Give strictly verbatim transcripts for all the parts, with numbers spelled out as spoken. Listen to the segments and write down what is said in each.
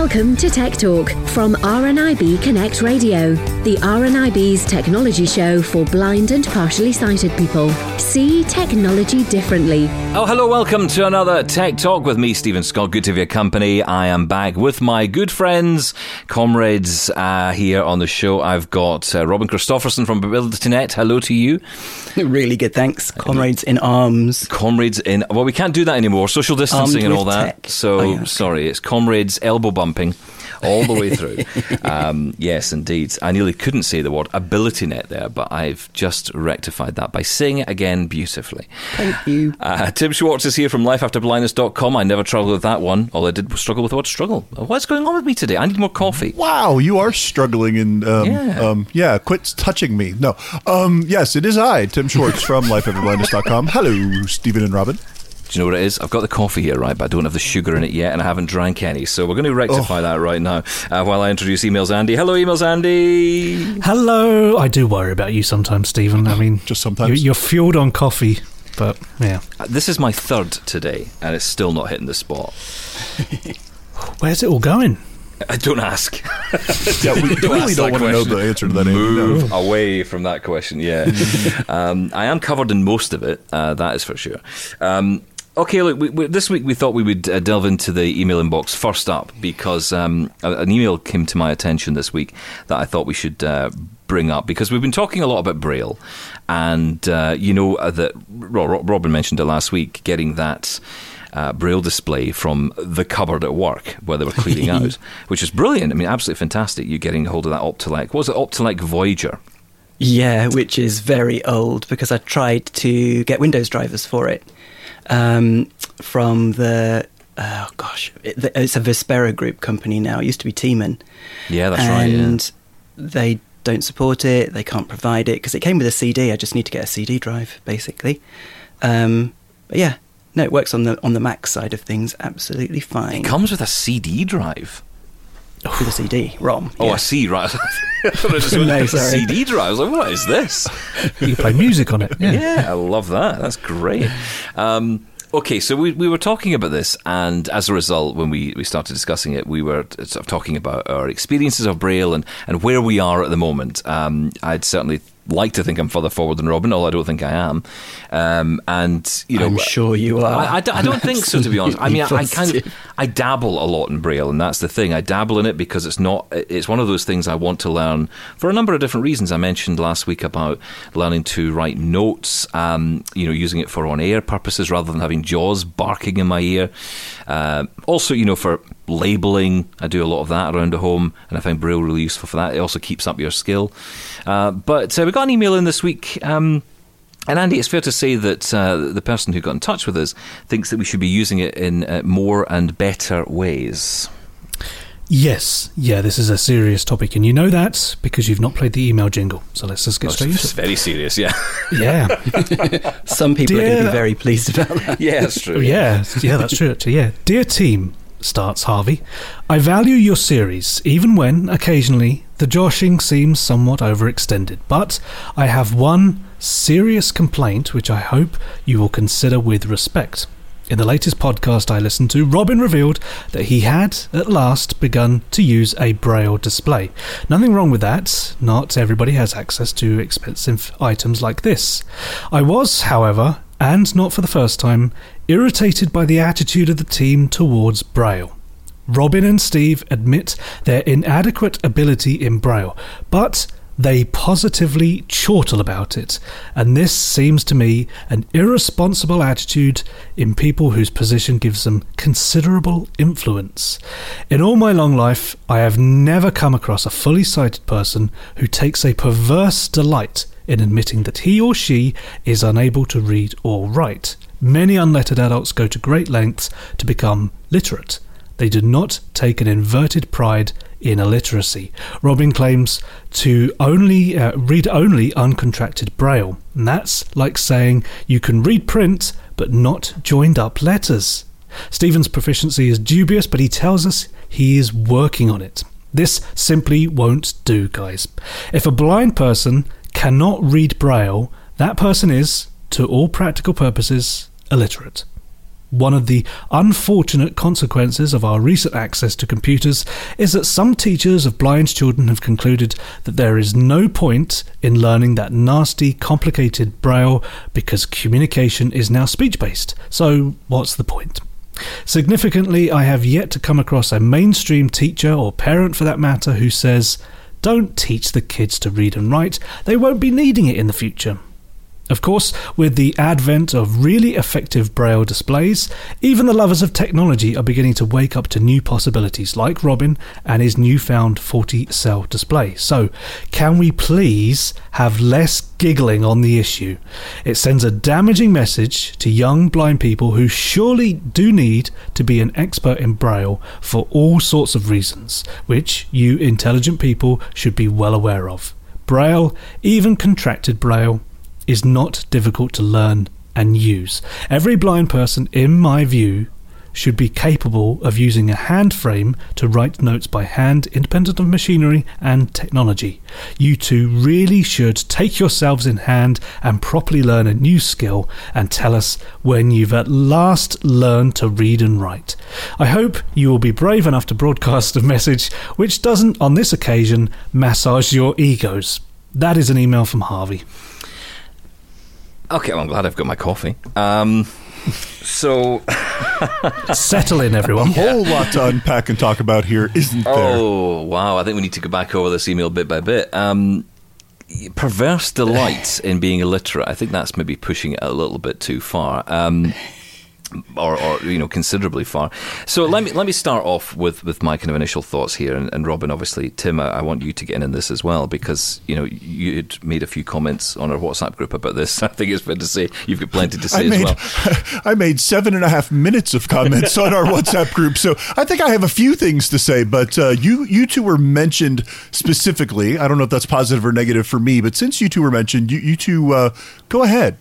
Welcome to Tech Talk from R N I B Connect Radio, the R N I B's technology show for blind and partially sighted people. See technology differently. Oh, hello, welcome to another Tech Talk with me, Stephen Scott. Good to have your company. I am back with my good friends, comrades uh, here on the show. I've got uh, Robin Christopherson from AbilityNet. Hello to you. Really good, thanks. Comrades in arms. Comrades in... Well, we can't do that anymore. Social distancing Armed and all that. tech. So, oh, yeah. sorry, it's comrades elbow bumping all the way through. um, yes, indeed. I nearly couldn't say the word AbilityNet there, but I've just rectified that by saying it again beautifully. Thank you. Uh, Tim Schwartz is here from life after blindness dot com. I never struggled with that one. All I did was struggle with the word struggle. What's going on with me today? I need more coffee. Wow, you are struggling and um, Yeah. um, yeah, quit touching me. No, um, yes, it is I, Tim Schwartz from life after blindness dot com. Hello, Stephen and Robin. Do you know what it is? I've got the coffee here, right, but I don't have the sugar in it yet, and I haven't drank any. So we're going to rectify oh. that right now uh, while I introduce Emails Andy. Hello, Emails Andy. Hello. I do worry about you sometimes, Stephen. I mean, just sometimes. You're, you're fueled on coffee, but yeah. Uh, this is my third today, and it's still not hitting the spot. Where's it all going? I don't ask. yeah, we don't really don't want question. to know the answer to that. Move no. away from that question. Yeah, um, I am covered in most of it. Uh, that is for sure. Um, okay, look. We, we, this week we thought we would uh, delve into the email inbox first up because um, an email came to my attention this week that I thought we should uh, bring up because we've been talking a lot about Braille, and uh, you know uh, that Robin mentioned it last week, getting that. Uh, Braille display from the cupboard at work where they were cleaning out, which is brilliant. I mean, absolutely fantastic. You getting hold of that Optilec. What was it, Optilec Voyager? Yeah, which is very old because I tried to get Windows drivers for it um, from the, oh gosh, it, it's a Vespera Group company now. It used to be Tiemann. Yeah, that's and right. And yeah. they don't support it. They can't provide it because it came with a C D. I just need to get a C D drive, basically. Um, but yeah. No, it works on the on the Mac side of things absolutely fine. It comes with a C D drive. With a C D ROM. Oh, yeah. a C, right. I thought it was no, a sorry. C D drive. I was like, what is this? You play music on it. Yeah, yeah I love that. That's great. Um, okay, so we we were talking about this, and as a result, when we, we started discussing it, we were sort of talking about our experiences of Braille and, and where we are at the moment. Um, I'd certainly like to think I'm further forward than Robin, although I don't think I am. Um, and you know, I'm sure you are. I, I, I don't think so, to be honest. I mean, I, I kind of I dabble a lot in Braille, and that's the thing. I dabble in it because it's not. It's one of those things I want to learn for a number of different reasons. I mentioned last week about learning to write notes. Um, you know, using it for on-air purposes rather than having Jaws barking in my ear. Uh, also, you know, for labelling, I do a lot of that around the home, and I find Braille really useful for that. It also keeps up your skill. Uh, but uh, we got an email in this week, um, and Andy, it's fair to say that uh, the person who got in touch with us thinks that we should be using it in uh, more and better ways. Yes, yeah, this is a serious topic, and you know that because you've not played the email jingle. So let's just get well, straight into it. It's very serious, yeah. Yeah. Some people Dear, are going to be very pleased about that. Yeah, that's true. Yeah, yeah, that's true. Actually, yeah. Dear team, starts Harvey, I value your series, even when, occasionally, the joshing seems somewhat overextended. But I have one serious complaint which I hope you will consider with respect. In the latest podcast I listened to, Robin revealed that he had, at last, begun to use a Braille display. Nothing wrong with that. Not everybody has access to expensive items like this. I was, however, and not for the first time, irritated by the attitude of the team towards Braille. Robin and Steve admit their inadequate ability in Braille, but they positively chortle about it, and this seems to me an irresponsible attitude in people whose position gives them considerable influence. In all my long life, I have never come across a fully sighted person who takes a perverse delight in admitting that he or she is unable to read or write. Many unlettered adults go to great lengths to become literate. They do not take an inverted pride in illiteracy. Robin claims to only uh, read only uncontracted Braille. And that's like saying you can read print but not joined up letters. Stephen's proficiency is dubious, but he tells us he is working on it. This simply won't do, guys. If a blind person cannot read Braille, that person is, to all practical purposes, illiterate. One of the unfortunate consequences of our recent access to computers is that some teachers of blind children have concluded that there is no point in learning that nasty, complicated Braille because communication is now speech-based. So what's the point? Significantly, I have yet to come across a mainstream teacher, or parent for that matter, who says, "Don't teach the kids to read and write. They won't be needing it in the future." Of course, with the advent of really effective Braille displays, even the lovers of technology are beginning to wake up to new possibilities, like Robin and his newfound forty-cell display. So, can we please have less giggling on the issue? It sends a damaging message to young blind people who surely do need to be an expert in Braille for all sorts of reasons, which you intelligent people should be well aware of. Braille, even contracted Braille, is not difficult to learn and use. Every blind person, in my view, should be capable of using a hand frame to write notes by hand, independent of machinery and technology. You two really should take yourselves in hand and properly learn a new skill and tell us when you've at last learned to read and write. I hope you will be brave enough to broadcast a message which doesn't, on this occasion, massage your egos. That is an email from Harvey. Okay, well, I'm glad I've got my coffee. Um, so... Settle in, everyone. A whole lot to unpack and talk about here, isn't there? Oh, wow. I think we need to go back over this email bit by bit. Um, perverse delight in being illiterate. I think that's maybe pushing it a little bit too far. Um Or, or, you know, considerably far. So let me let me start off with, with my kind of initial thoughts here, and, and Robin, obviously, Tim, I, I want you to get in on this as well, because, you know, you had made a few comments on our WhatsApp group about this. I think it's fair to say you've got plenty to say I made, as well. I made seven and a half minutes of comments on our WhatsApp group, so I think I have a few things to say, but uh, you, you two were mentioned specifically. I don't know if that's positive or negative for me, but since you two were mentioned, you, you two, uh, go ahead.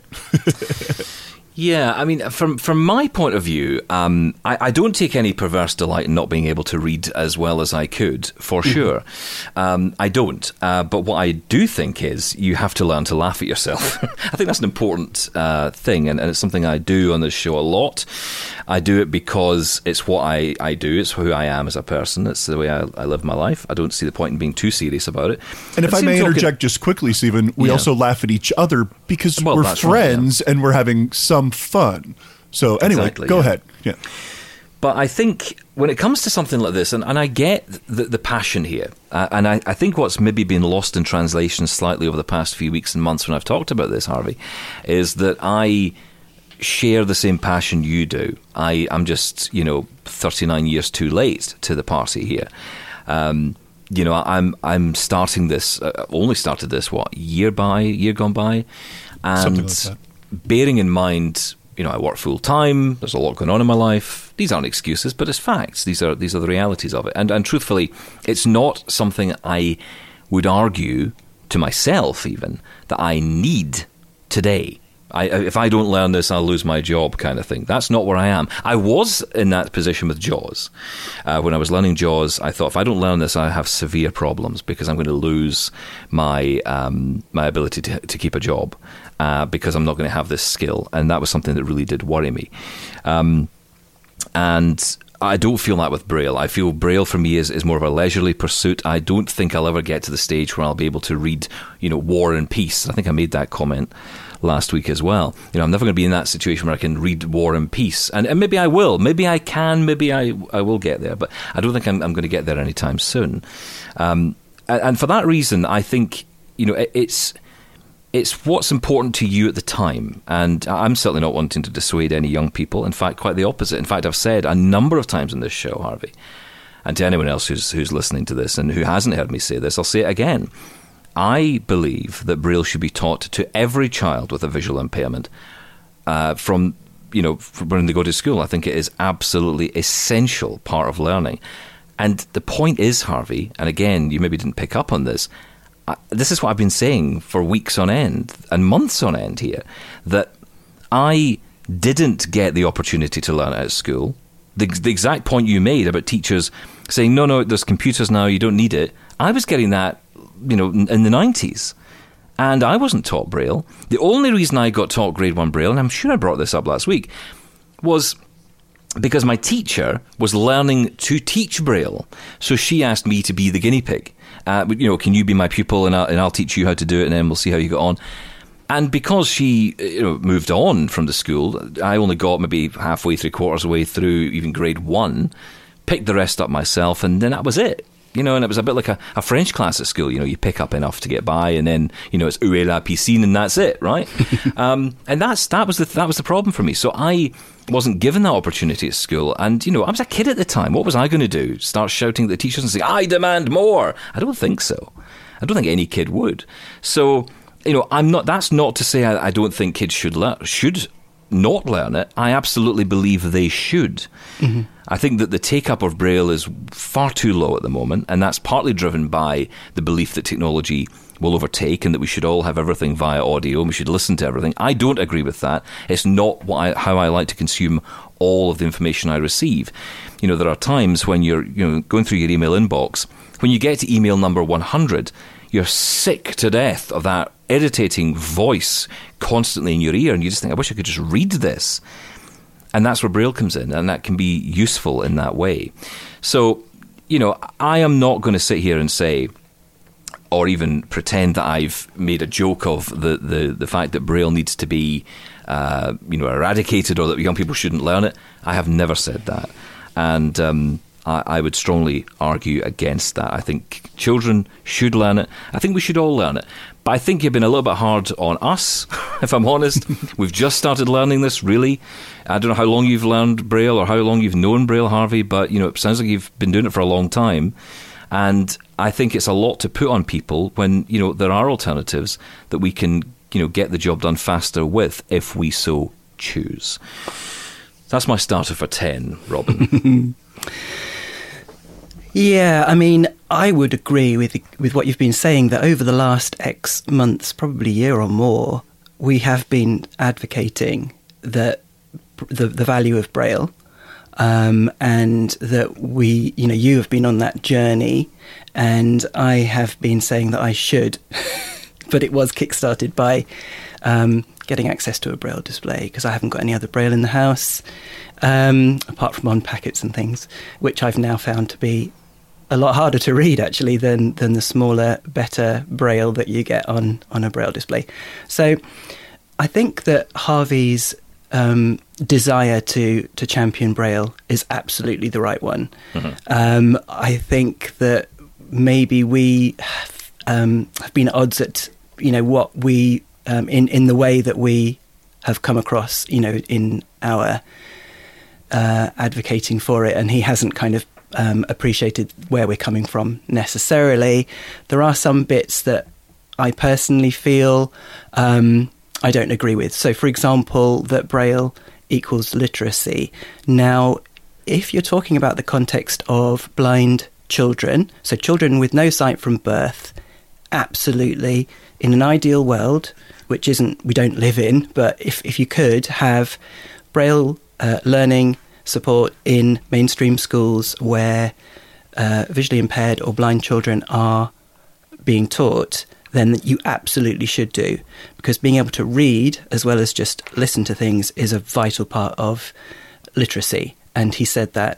Yeah, I mean, from from my point of view, um, I, I don't take any perverse delight in not being able to read as well as I could, for mm-hmm. sure. Um, I don't. Uh, but what I do think is you have to learn to laugh at yourself. I think that's an important uh, thing, and, and it's something I do on this show a lot. I do it because it's what I, I do. It's who I am as a person. It's the way I, I live my life. I don't see the point in being too serious about it. And if I may interject just quickly, Stephen, we yeah. also laugh at each other because well, we're friends right, yeah. and we're having some fun. So anyway, exactly, go yeah. ahead. Yeah. But I think when it comes to something like this, and, and I get the, the passion here, uh, and I, I think what's maybe been lost in translation slightly over the past few weeks and months when I've talked about this, Harvey, is that I share the same passion you do. I, I'm just, you know, thirty-nine years too late to the party here. Um, you know, I'm I'm starting this, uh, only started this, what, year by, year gone by? And Something like that. Bearing in mind, you know, I work full time. There's a lot going on in my life. These aren't excuses, but it's facts. These are these are the realities of it. And and truthfully, it's not something I would argue to myself even that I need today. I, if I don't learn this, I'll lose my job, kind of thing. That's not where I am. I was in that position with JAWS. Uh, when I was learning JAWS, I thought if I don't learn this, I have severe problems because I'm going to lose my um, my ability to, to keep a job uh, because I'm not going to have this skill. And that was something that really did worry me. Um, and I don't feel that with Braille. I feel Braille for me is, is more of a leisurely pursuit. I don't think I'll ever get to the stage where I'll be able to read, you know, War and Peace. I think I made that comment last week as well. You know, I'm never going to be in that situation where I can read War and Peace. And, and maybe I will. Maybe I can. Maybe I I will get there. But I don't think I'm, I'm going to get there anytime soon. Um, and, and for that reason, I think, you know, it, it's... It's what's important to you at the time. And I'm certainly not wanting to dissuade any young people. In fact, quite the opposite. In fact, I've said a number of times in this show, Harvey, and to anyone else who's who's listening to this and who hasn't heard me say this, I'll say it again. I believe that Braille should be taught to every child with a visual impairment uh, from, you know, from when they go to school. I think it is absolutely essential part of learning. And the point is, Harvey, and again, you maybe didn't pick up on this, I, this is what I've been saying for weeks on end and months on end here, that I didn't get the opportunity to learn it at school. The, the exact point you made about teachers saying, no, no, there's computers now, you don't need it. I was getting that, you know, in the nineties. And I wasn't taught Braille. The only reason I got taught grade one Braille, and I'm sure I brought this up last week, was because my teacher was learning to teach Braille. So she asked me to be the guinea pig. Uh, you know, can you be my pupil and I'll, and I'll teach you how to do it, and then we'll see how you get on. And because she you know, moved on from the school, I only got maybe halfway, three quarters away through even grade one, picked the rest up myself, and then that was it. You know, and it was a bit like a, a French class at school. You know, you pick up enough to get by, and then, you know, it's où est la piscine, and that's it, right? um, and that's that was the that was the problem for me. So I wasn't given that opportunity at school, and you know, I was a kid at the time. What was I going to do? Start shouting at the teachers and saying, "I demand more"? I don't think so. I don't think any kid would. So, you know, I'm not. That's not to say I, I don't think kids should learn should. not learn it. I absolutely believe they should. Mm-hmm. I think that the take-up of Braille is far too low at the moment, and that's partly driven by the belief that technology will overtake and that we should all have everything via audio and we should listen to everything. I don't agree with that. It's not what I, how I like to consume all of the information I receive. You know, there are times when you're you know going through your email inbox, when you get to email number one hundred, you're sick to death of that irritating voice constantly in your ear, and you just think, I wish I could just read this. And that's where Braille comes in, and that can be useful in that way. So, you know, I am not going to sit here and say, or even pretend that I've made a joke of the, the, the fact that Braille needs to be, uh, you know, eradicated, or that young people shouldn't learn it. I have never said that. And um, I, I would strongly argue against that. I think children should learn it. I think we should all learn it. But I think you've been a little bit hard on us, if I'm honest. We've just started learning this, really. I don't know how long you've learned Braille or how long you've known Braille, Harvey, but you know, it sounds like you've been doing it for a long time. And I think it's a lot to put on people when, you know, there are alternatives that we can, you know, get the job done faster with if we so choose. That's my starter for ten, Robin. Yeah, I mean, I would agree with with what you've been saying, that over the last X months, probably a year or more, we have been advocating that the the value of Braille, um, and that we, you know, you have been on that journey, and I have been saying that I should, but it was kickstarted by um, getting access to a Braille display, because I haven't got any other Braille in the house, um, apart from on packets and things, which I've now found to be a lot harder to read, actually, than than the smaller, better Braille that you get on, on a Braille display. So I think that Harvey's um, desire to, to champion Braille is absolutely the right one. Mm-hmm. Um, I think that maybe we have, um, have been at odds at, you know, what we, um, in, in the way that we have come across, you know, in our uh, advocating for it, and he hasn't kind of Um, appreciated where we're coming from necessarily. There are some bits that I personally feel um, I don't agree with. So, for example, that Braille equals literacy. Now, if you're talking about the context of blind children, so children with no sight from birth, absolutely, in an ideal world, which isn't, we don't live in, but if, if you could have Braille uh, learning support in mainstream schools where uh, visually impaired or blind children are being taught, then you absolutely should do, because being able to read as well as just listen to things is a vital part of literacy. And he said that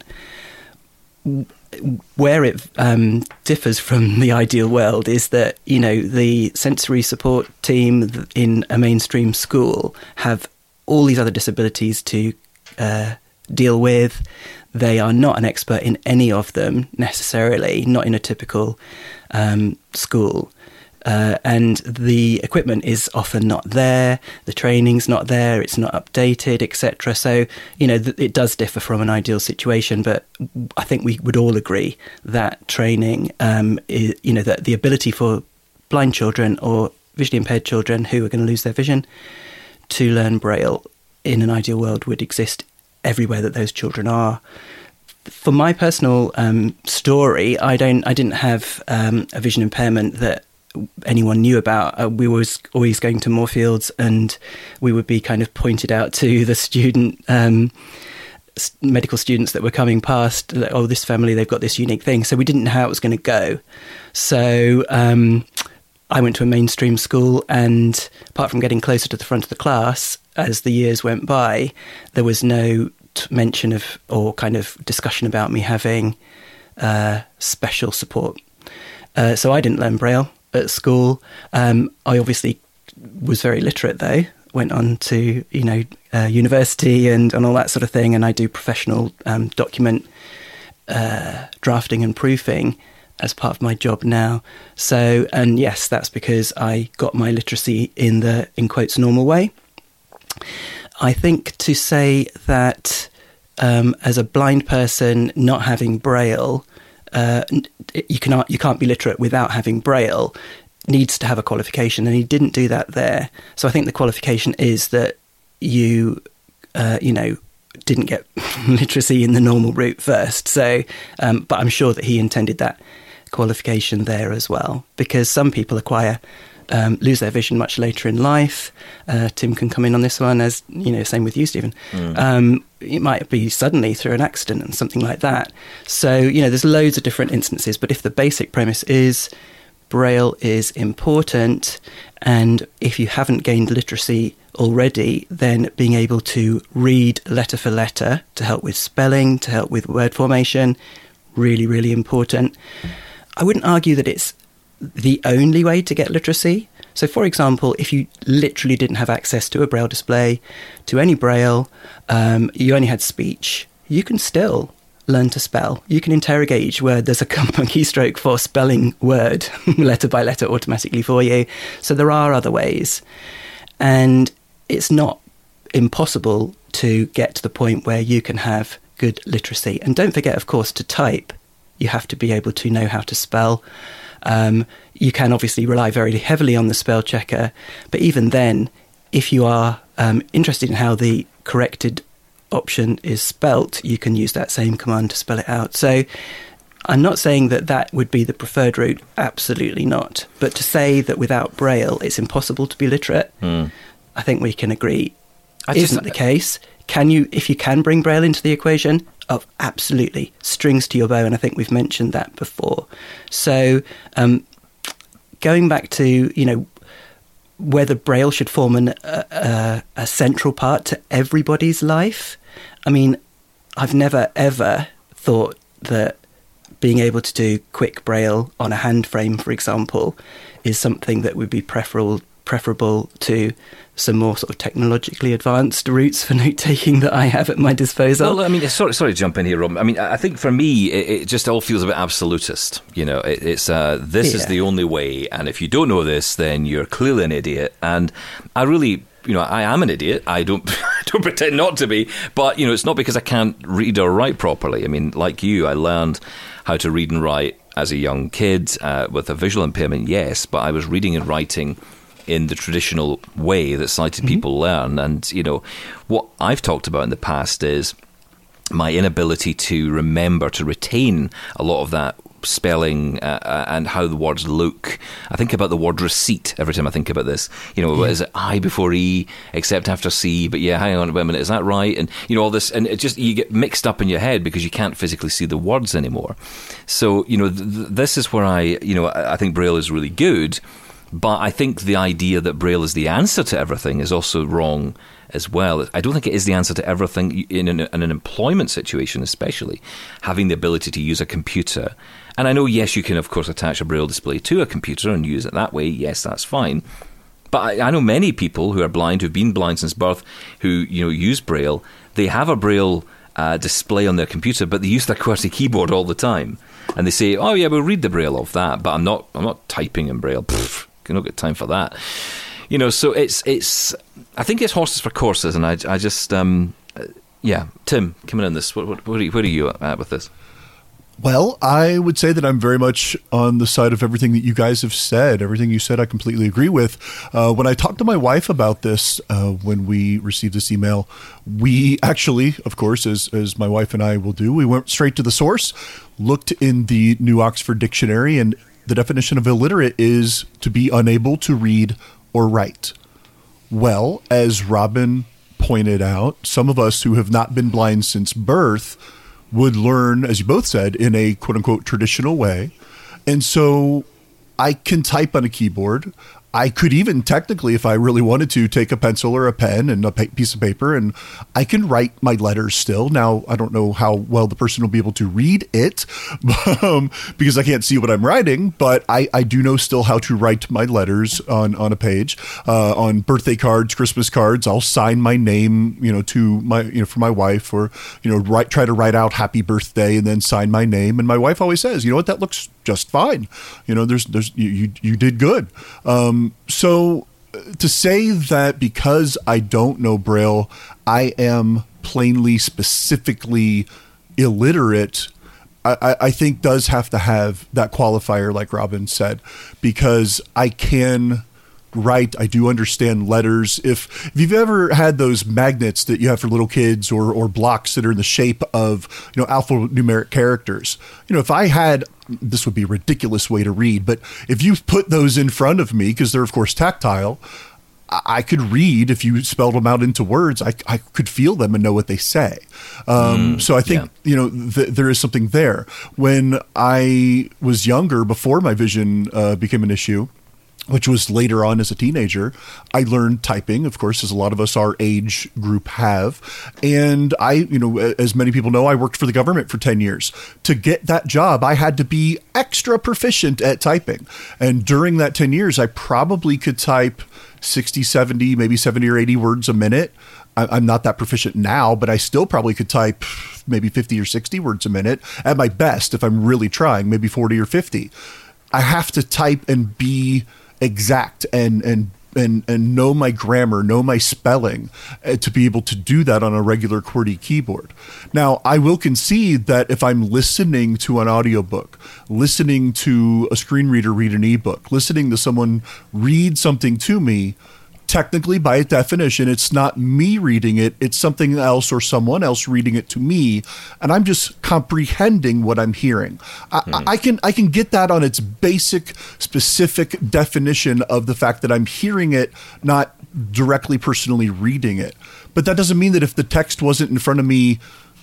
where it um, differs from the ideal world is that, you know, the sensory support team in a mainstream school have all these other disabilities to uh, deal with. They are not an expert in any of them necessarily, not in a typical um, school. Uh, and the equipment is often not there, the training's not there, it's not updated, et cetera. So, you know, th- it does differ from an ideal situation, but I think we would all agree that training, um, is, you know, that the ability for blind children or visually impaired children who are going to lose their vision to learn Braille in an ideal world would exist everywhere that those children are. For my personal um, story, I don't, I didn't have um, a vision impairment that anyone knew about. Uh, we were always going to Moorfields, and we would be kind of pointed out to the student um, medical students that were coming past, that, oh, this family, they've got this unique thing. So we didn't know how it was going to go. So um, I went to a mainstream school, and apart from getting closer to the front of the class as the years went by, there was no mention of or kind of discussion about me having uh, special support. Uh, so I didn't learn Braille at school. Um, I obviously was very literate, though. Went on to, you know, uh, university and, and all that sort of thing, and I do professional um, document uh, drafting and proofing as part of my job now. So, and yes, that's because I got my literacy in the, in quotes, normal way. I think to say that um, as a blind person not having Braille, uh, you cannot, you can't be literate without having Braille, needs to have a qualification, and he didn't do that there. So I think the qualification is that you, uh, you know, didn't get literacy in the normal route first. So, um, but I'm sure that he intended that qualification there as well, because some people acquire, um, lose their vision much later in life. Uh, Tim can come in on this one, as you know, same with you, Stephen. Mm. Um, it might be suddenly through an accident and something like that. So, you know, there's loads of different instances, but if the basic premise is Braille is important, and if you haven't gained literacy already, then being able to read letter for letter to help with spelling, to help with word formation, really, really important. I wouldn't argue that it's the only way to get literacy. So, for example, if you literally didn't have access to a Braille display, to any Braille, um, you only had speech, you can still learn to spell. You can interrogate each word. There's a keystroke for spelling word, letter by letter, automatically for you. So there are other ways. And it's not impossible to get to the point where you can have good literacy. And don't forget, of course, to type, you have to be able to know how to spell. Um, you can obviously rely very heavily on the spell checker. But even then, if you are um, interested in how the corrected option is spelt, you can use that same command to spell it out. So I'm not saying that that would be the preferred route, absolutely not. But to say that without Braille it's impossible to be literate, mm. I think we can agree I isn't just, the case. Can you, if you can bring Braille into the equation, oh, absolutely, strings to your bow, and I think we've mentioned that before. So um, going back to, you know, whether Braille should form an, uh, a central part to everybody's life. I mean, I've never, ever thought that being able to do quick Braille on a hand frame, for example, is something that would be preferable preferable to some more sort of technologically advanced routes for note-taking that I have at my disposal. Well, I mean, sorry, sorry to jump in here, Rob. I mean, I think for me, it, it just all feels a bit absolutist. You know, it, it's uh, this yeah. is the only way, and if you don't know this, then you're clearly an idiot. And I really, you know, I am an idiot. I don't, I don't pretend not to be, but you know, it's not because I can't read or write properly. I mean, like you, I learned how to read and write as a young kid uh, with a visual impairment, yes, but I was reading and writing in the traditional way that sighted mm-hmm. people learn. And, you know, what I've talked about in the past is my inability to remember, to retain a lot of that spelling uh, and how the words look. I think about the word receipt every time I think about this. You know, yeah. is it I before E, except after C? But yeah, hang on wait a minute, is that right? And, you know, all this, and it just, you get mixed up in your head because you can't physically see the words anymore. So, you know, th- this is where I, you know, I think Braille is really good. But I think the idea that Braille is the answer to everything is also wrong as well. I don't think it is the answer to everything in an, in an employment situation, especially having the ability to use a computer. And I know, yes, you can, of course, attach a Braille display to a computer and use it that way. Yes, that's fine. But I, I know many people who are blind, who've been blind since birth, who, you know, use Braille. They have a Braille uh, display on their computer, but they use their QWERTY keyboard all the time. And they say, oh, yeah, we'll read the Braille off that, but I'm not, I'm not typing in Braille. Pfft. I don't get time for that, you know. So it's it's. I think it's horses for courses, and I, I just um, yeah. Tim, coming in this, what what, what, are, you, what are you at with this? Well, I would say that I'm very much on the side of everything that you guys have said. Everything you said, I completely agree with. Uh, when I talked to my wife about this, uh, when we received this email, we actually, of course, as as my wife and I will do, we went straight to the source, looked in the New Oxford Dictionary, and the definition of illiterate is to be unable to read or write. Well, as Robin pointed out, some of us who have not been blind since birth would learn, as you both said, in a quote-unquote traditional way. And so I can type on a keyboard. I could even technically, if I really wanted to, take a pencil or a pen and a pa- piece of paper, and I can write my letters still. Now, I don't know how well the person will be able to read it um, because I can't see what I'm writing, but I, I do know still how to write my letters on, on a page. Uh, on birthday cards, Christmas cards, I'll sign my name, you know, to my, you know, for my wife, or, you know, write, try to write out happy birthday and then sign my name. And my wife always says, you know what, that looks just fine. You know, there's, there's, you, you, you did good. Um, So to say that because I don't know Braille, I am plainly, specifically illiterate, I, I think does have to have that qualifier, like Robin said, because I can write. I do understand letters. If, if you've ever had those magnets that you have for little kids, or, or blocks that are in the shape of, you know, alphanumeric characters, you know, if I had, this would be a ridiculous way to read, but if you put those in front of me, because they're of course tactile, I could read. If you spelled them out into words, I, I could feel them and know what they say. Um, mm, so I think, yeah. you know, th- there is something there. When I was younger, before my vision uh, became an issue, which was later on as a teenager, I learned typing, of course, as a lot of us our age group have. And I, you know, as many people know, I worked for the government for ten years. To get that job, I had to be extra proficient at typing. And during that ten years, I probably could type sixty, seventy, maybe seventy or eighty words a minute. I'm not that proficient now, but I still probably could type maybe fifty or sixty words a minute at my best if I'm really trying, maybe forty or fifty. I have to type and be exact and and and and know my grammar, know my spelling, uh, to be able to do that on a regular QWERTY keyboard. Now, I will concede that if I'm listening to an audiobook, listening to a screen reader read an ebook, listening to someone read something to me, technically, by definition, it's not me reading it, it's something else or someone else reading it to me, and I'm just comprehending what I'm hearing. I, mm. I can I can get that on its basic, specific definition of the fact that I'm hearing it, not directly personally reading it. But that doesn't mean that if the text wasn't in front of me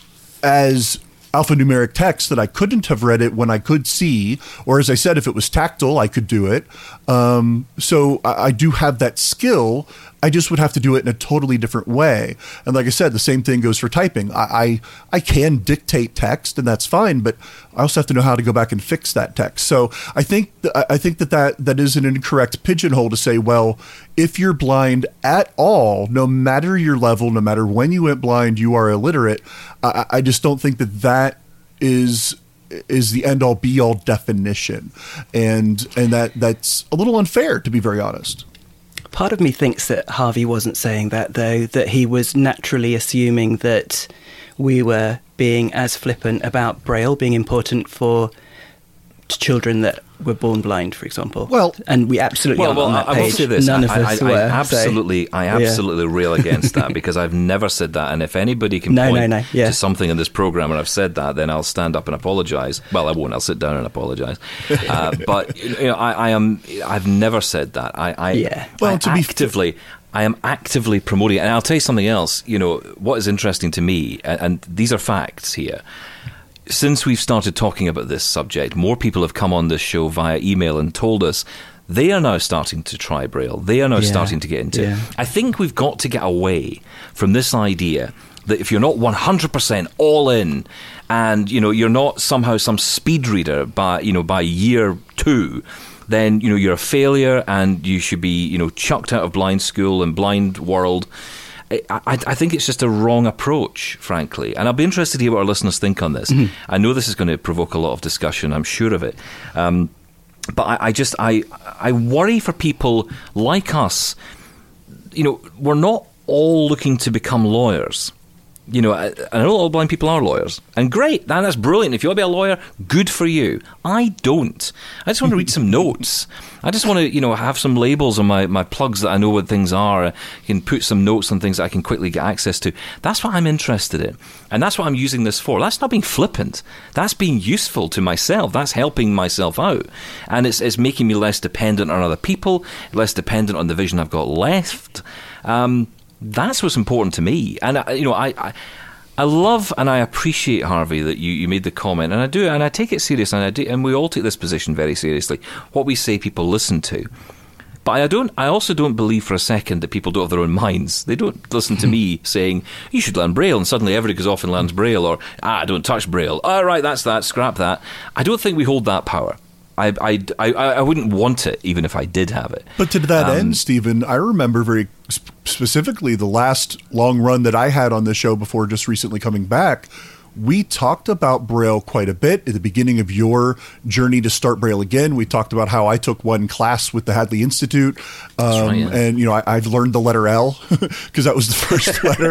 as alphanumeric text, that I couldn't have read it when I could see, or as I said, if it was tactile, I could do it. Um, so I, I do have that skill. I just would have to do it in a totally different way. And like I said, the same thing goes for typing. I, I, I can dictate text, and that's fine, but I also have to know how to go back and fix that text. So I think th- I think that, that that is an incorrect pigeonhole to say, well, if you're blind at all, no matter your level, no matter when you went blind, you are illiterate. I, I just don't think that that is is the end all be all definition, and and that that's a little unfair, to be very honest. Part of me thinks that Harvey wasn't saying that, though, that he was naturally assuming that we were being as flippant about Braille being important for children that were born blind, for example. Well, and we absolutely well, aren't well, on that I page. will say this. None of I, us I, were. I absolutely, so, I absolutely yeah. rail against that, because I've never said that. And if anybody can no, point no, no. Yeah. to something in this program and I've said that, then I'll stand up and apologise. Well, I won't. I'll sit down and apologise. Uh, but you know, I, I am. I've never said that. I, I, yeah. well, I to actively. Be f- I am actively promoting it. And I'll tell you something else. You know, what is interesting to me, and, and these are facts here. Since we've started talking about this subject, more people have come on this show via email and told us they are now starting to try Braille. They are now yeah. starting to get into yeah. it. I think we've got to get away from this idea that if you're not one hundred percent all in, and you know you're not somehow some speed reader by you know by year two, then you know you're a failure and you should be you know chucked out of blind school and blind world. I, I think it's just a wrong approach, frankly. And I'll be interested to hear what our listeners think on this. Mm-hmm. I know this is going to provoke a lot of discussion, I'm sure of it. Um, but I, I just, I, I worry for people like us. You know, we're not all looking to become lawyers. You know, I, I know all blind people are lawyers. And great, that, that's brilliant. If you want to be a lawyer, good for you. I don't. I just want to read some notes. I just want to, you know, have some labels on my, my plugs that I know what things are. I can put some notes on things that I can quickly get access to. That's what I'm interested in. And that's what I'm using this for. That's not being flippant. That's being useful to myself. That's helping myself out. And it's, it's making me less dependent on other people, less dependent on the vision I've got left. Um... That's what's important to me. And, uh, you know, I, I I love and I appreciate, Harvey, that you, you made the comment. And I do, and I take it serious, and I do, and we all take this position very seriously. What we say people listen to. But I don't. I also don't believe for a second that people don't have their own minds. They don't listen to me saying, you should learn Braille, and suddenly everybody goes off and learns Braille, or, ah, don't touch Braille. All right, that's that, scrap that. I don't think we hold that power. I, I, I, I wouldn't want it, even if I did have it. But to that um, end, Stephen, I remember very sp- specifically the last long run that I had on the show before just recently coming back. We talked about Braille quite a bit at the beginning of your journey to start Braille again. We talked about how I took one class with the Hadley Institute. Um, right, yeah. And, you know, I, I've learned the letter L because that was the first letter.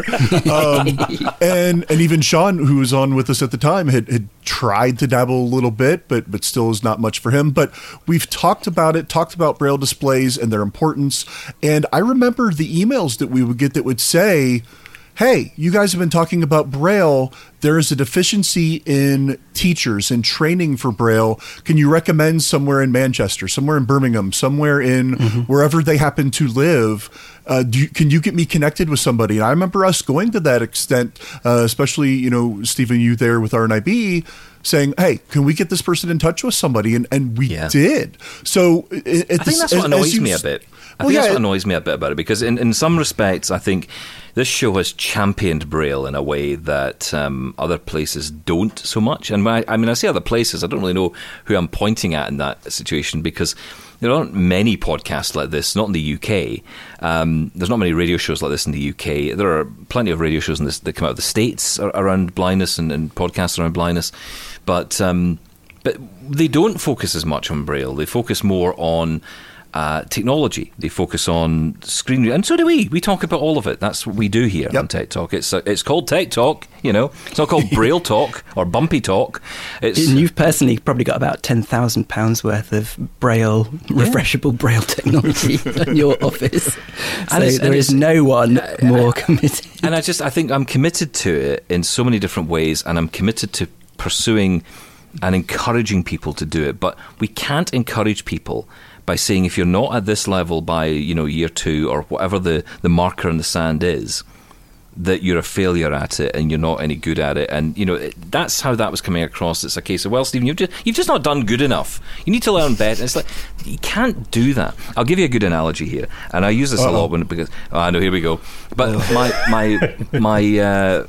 Um, and and even Sean, who was on with us at the time, had, had tried to dabble a little bit, but, but still is not much for him. But we've talked about it, talked about Braille displays and their importance. And I remember the emails that we would get that would say, hey, you guys have been talking about Braille. There is a deficiency in teachers and training for Braille. Can you recommend somewhere in Manchester, somewhere in Birmingham, somewhere in mm-hmm. wherever they happen to live? Uh, do you, can you get me connected with somebody? And I remember us going to that extent, uh, especially, you know, Stephen, you there with R N I B, saying, hey, can we get this person in touch with somebody? And, and we yeah. did. So it, it, I think that's what annoys me a bit. I well, think yeah, that's what annoys me a bit about it, because in, in some respects, I think this show has championed Braille in a way that um, other places don't so much. And I, I mean, I say other places, I don't really know who I'm pointing at in that situation, because there aren't many podcasts like this, not in the U K. Um, there's not many radio shows like this in the U K. There are plenty of radio shows in this, that come out of the States around blindness and, and podcasts around blindness. But, um, but they don't focus as much on Braille. They focus more on Uh, technology. They focus on screen, and so do we. We talk about all of it. That's what we do here yep. on Tech Talk. It's uh, it's called Tech Talk, you know. It's not called Braille Talk or Bumpy Talk. It's, and you've personally probably got about ten thousand pounds worth of Braille, yeah. refreshable Braille technology in your office. So there is no one uh, more committed. And I just, I think I'm committed to it in so many different ways, and I'm committed to pursuing and encouraging people to do it. But we can't encourage people by saying, if you're not at this level by, you know, year two or whatever the, the marker in the sand is, that you're a failure at it and you're not any good at it. And, you know, it, that's how that was coming across. It's a case of, well, Stephen, you've just, you've just not done good enough. You need to learn better. It's like, you can't do that. I'll give you a good analogy here. And I use this Uh-oh. a lot when, because, oh, I know, here we go. But oh. my, my, my uh,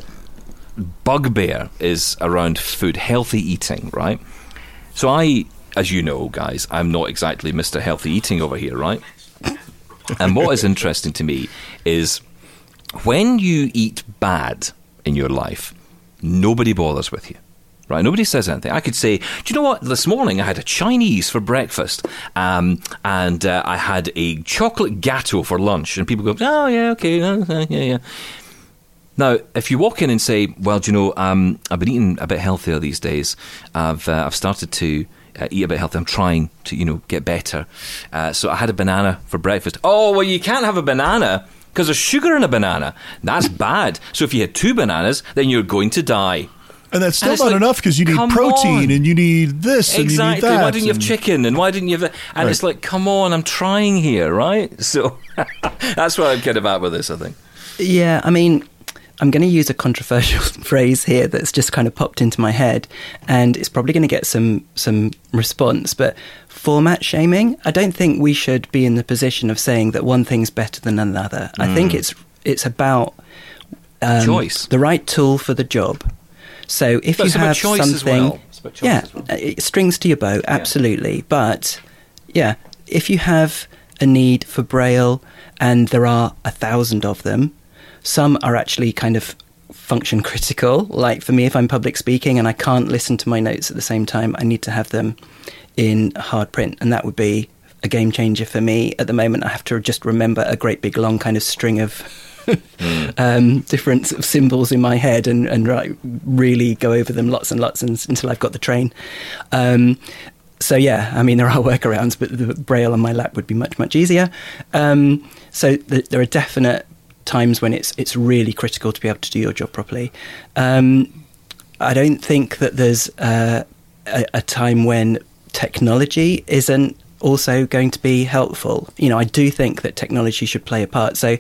bugbear is around food, healthy eating, right? So I... As you know, guys, I'm not exactly Mister Healthy Eating over here, right? And what is interesting to me is when you eat bad in your life, nobody bothers with you, right? Nobody says anything. I could say, do you know what? This morning I had a Chinese for breakfast, um, and uh, I had a chocolate gâteau for lunch, and people go, oh, yeah, okay, uh, yeah, yeah. Now, if you walk in and say, well, do you know, um, I've been eating a bit healthier these days. I've uh, I've started to uh, eat a bit healthy. I'm trying to, you know, get better. Uh, so I had a banana for breakfast. Oh, well, you can't have a banana because there's sugar in a banana. That's bad. So if you had two bananas, then you're going to die. And that's still and not like, enough because you need protein on. and you need this exactly. and you need that. Why didn't you have chicken and why didn't you have that? And right. it's like, come on, I'm trying here, right? So that's what I'm kind of at with this, I think. Yeah, I mean, I'm going to use a controversial phrase here that's just kind of popped into my head, and it's probably going to get some some response, but format shaming, I don't think we should be in the position of saying that one thing's better than another. Mm. I think it's it's about um, choice, the right tool for the job. So if but you have something, well. yeah, well. It strings to your bow, absolutely. Yeah. But yeah, if you have a need for Braille and there are a thousand of them, some are actually kind of function critical. Like for me, if I'm public speaking and I can't listen to my notes at the same time, I need to have them in hard print, and that would be a game changer for me. At the moment, I have to just remember a great big long kind of string of mm. um, different sort of symbols in my head and, and right, really go over them lots and lots and, until I've got the train. Um, so yeah, I mean, there are workarounds, but the Braille on my lap would be much, much easier. Um, so th- there are definite times when it's it's really critical to be able to do your job properly. Um, I don't think that there's uh, a, a time when technology isn't also going to be helpful. You know, I do think that technology should play a part. So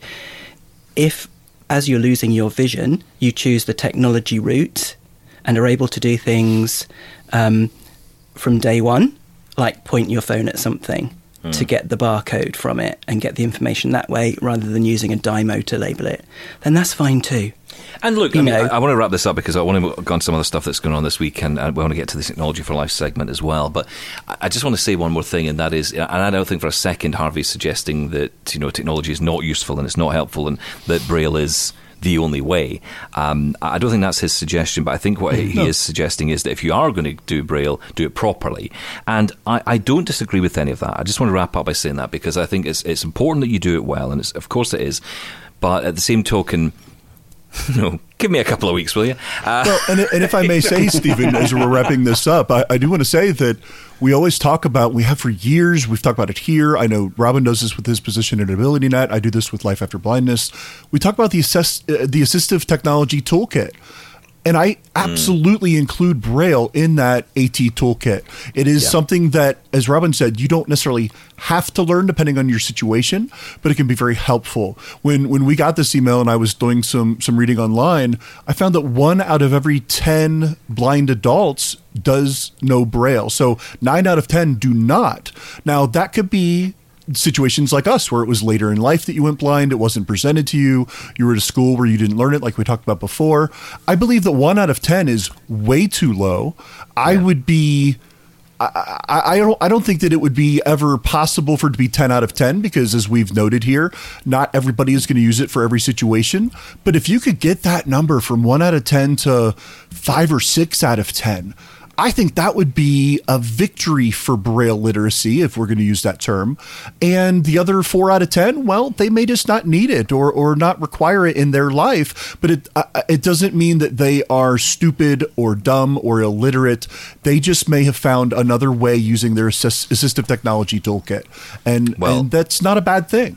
if, as you're losing your vision, you choose the technology route and are able to do things um, from day one, like point your phone at something, mm. to get the barcode from it and get the information that way rather than using a dymo to label it, then that's fine too. And look, you I mean, know, I, I want to wrap this up because I want to go on to some other stuff that's going on this week, and, and we want to get to the Technology for Life segment as well. But I, I just want to say one more thing, and that is, and I don't think for a second Harvey's suggesting that, you know, technology is not useful and it's not helpful and that Braille is the only way. Um, I don't think that's his suggestion, but I think what he no. is suggesting is that if you are going to do Braille, do it properly. And I, I don't disagree with any of that. I just want to wrap up by saying that because I think it's it's important that you do it well, and it's, of course it is. But at the same token, no, give me a couple of weeks, will you? Uh, well, and, and if I may say, Stephen, as we're wrapping this up, I, I do want to say that we always talk about, we have for years, we've talked about it here. I know Robin does this with his position at AbilityNet. I do this with Life After Blindness. We talk about the, assess, uh, the assistive technology toolkit. And I absolutely mm. include Braille in that AT toolkit. It is yeah. something that, as Robin said, you don't necessarily have to learn depending on your situation, but it can be very helpful. When when we got this email and I was doing some some reading online, I found that one out of every ten blind adults does know Braille. So nine out of ten do not. Now, that could be situations like us where it was later in life that you went blind, it wasn't presented to you, you were at a school where you didn't learn it like we talked about before. I believe that one out of ten is way too low. I yeah. would be I, I, I don't I don't think that it would be ever possible for it to be ten out of ten because, as we've noted here, not everybody is going to use it for every situation. But if you could get that number from one out of ten to five or six out of ten, I think that would be a victory for Braille literacy, if we're going to use that term. And the other four out of ten, well, they may just not need it or or not require it in their life. But it uh, it doesn't mean that they are stupid or dumb or illiterate. They just may have found another way using their assist- assistive technology toolkit. And, well, and that's not a bad thing.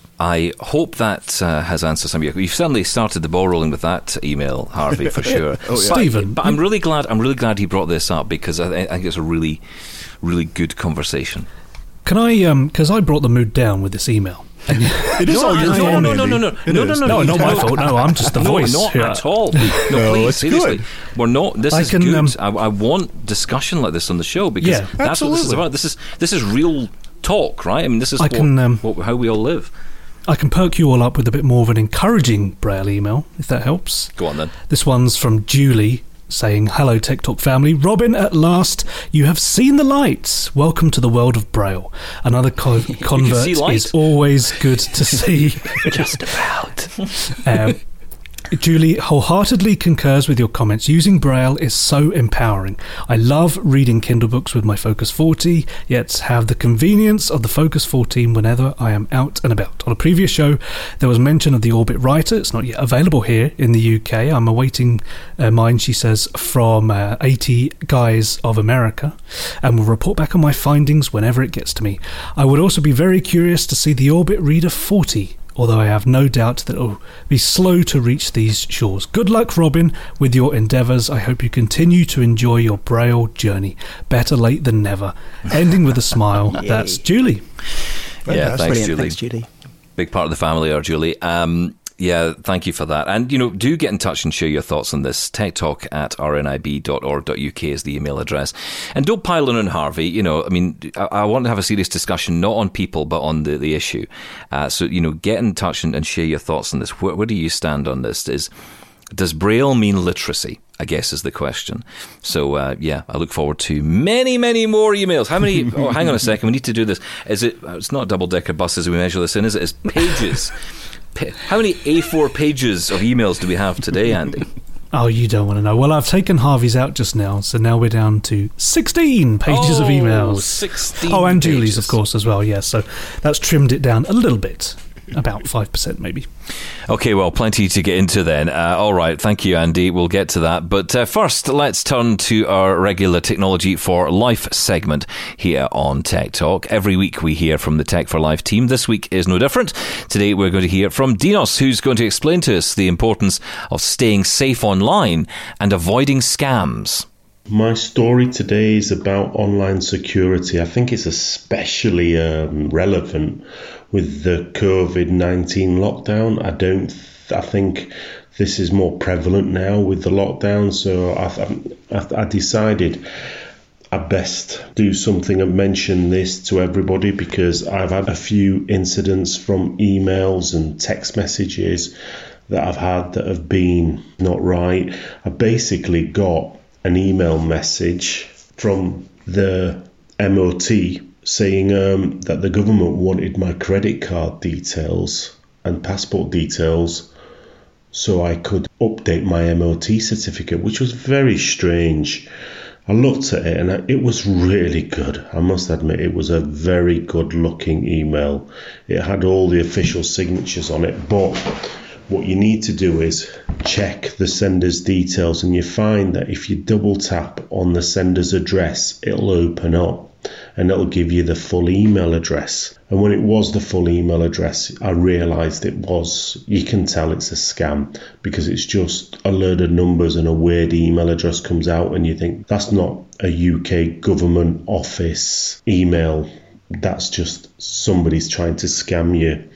I hope that uh, has answered some of your. You've certainly started the ball rolling with that email, Harvey, for sure. oh, yeah. Stephen, but, but I'm really glad. I'm really glad he brought this up because I, I think it's a really, really good conversation. Can I? Um, because I brought the mood down with this email. It is no, all your no, fault. No, no, no, no, no, it no, no, no, no, not my fault. No, I'm just the no, voice. Not yeah. at all. No, no please, it's seriously, good. we're not. This I is can, good. Um, I, I want discussion like this on the show because yeah, that's absolutely. what this is about. This is this is real talk, right? I mean, this is I what, can, um, what, how we all live. I can perk you all up with a bit more of an encouraging Braille email, if that helps. Go on then. This one's from Julie, saying, "Hello, Tech Talk family. Robin, at last, you have seen the lights. Welcome to the world of Braille. Another co- convert is always good to see." Just about. um, Julie wholeheartedly concurs with your comments. Using Braille is so empowering. I love reading Kindle books with my Focus forty, yet have the convenience of the Focus fourteen whenever I am out and about. On a previous show, there was mention of the Orbit Writer. It's not yet available here in the U K. I'm awaiting uh, mine, she says, from uh, eighty Guys of America, and will report back on my findings whenever it gets to me. I would also be very curious to see the Orbit Reader forty, although I have no doubt that it will be slow to reach these shores. Good luck, Robin, with your endeavours. I hope you continue to enjoy your Braille journey. Better late than never. Ending with a smile. That's Julie. Yeah, thanks, Julie. Thanks, Julie. Big part of the family are Julie. Um, yeah, thank you for that. And, you know, do get in touch and share your thoughts on this. techtalk at r n i b dot org dot u k is the email address. And don't pile on on Harvey. You know, I mean, I, I want to have a serious discussion, not on people, but on the, the issue. Uh, so, you know, get in touch and, and share your thoughts on this. Where, where do you stand on this? Is Does Braille mean literacy? I guess is the question. So, uh, yeah, I look forward to many, many more emails. How many? Oh, hang on a second. We need to do this. Is it? It's not double-decker buses we measure this in, is it? It's pages. How many A four pages of emails do we have today, Andy? Oh, you don't want to know. Well, I've taken Harvey's out just now, so now we're down to sixteen pages oh, of emails. sixteen Oh, and pages. Julie's, of course, as well, yes. So that's trimmed it down a little bit. About five percent, maybe. Okay, well, plenty to get into then. Uh, all right, thank you, Andy. We'll get to that. But uh, first, let's turn to our regular Technology for Life segment here on Tech Talk. Every week we hear from the Tech for Life team. This week is no different. Today we're going to hear from Dinos, who's going to explain to us the importance of staying safe online and avoiding scams. My story today is about online security. I think it's especially um, relevant with the covid nineteen lockdown. I don't. Th- I think this is more prevalent now with the lockdown. So I, I, I decided I best do something and mention this to everybody, because I've had a few incidents from emails and text messages that I've had that have been not right. I basically got an email message from the M O T saying um, that the government wanted my credit card details and passport details so I could update my M O T certificate, which was very strange. I looked at it and it was really good. I must admit, it was a very good looking email. It had all the official signatures on it, but what you need to do is check the sender's details, and you find that if you double tap on the sender's address, it'll open up and it'll give you the full email address. And when it was the full email address, I realised it was, you can tell it's a scam, because it's just a load of numbers and a weird email address comes out and you think that's not a U K government office email. That's just somebody's trying to scam you.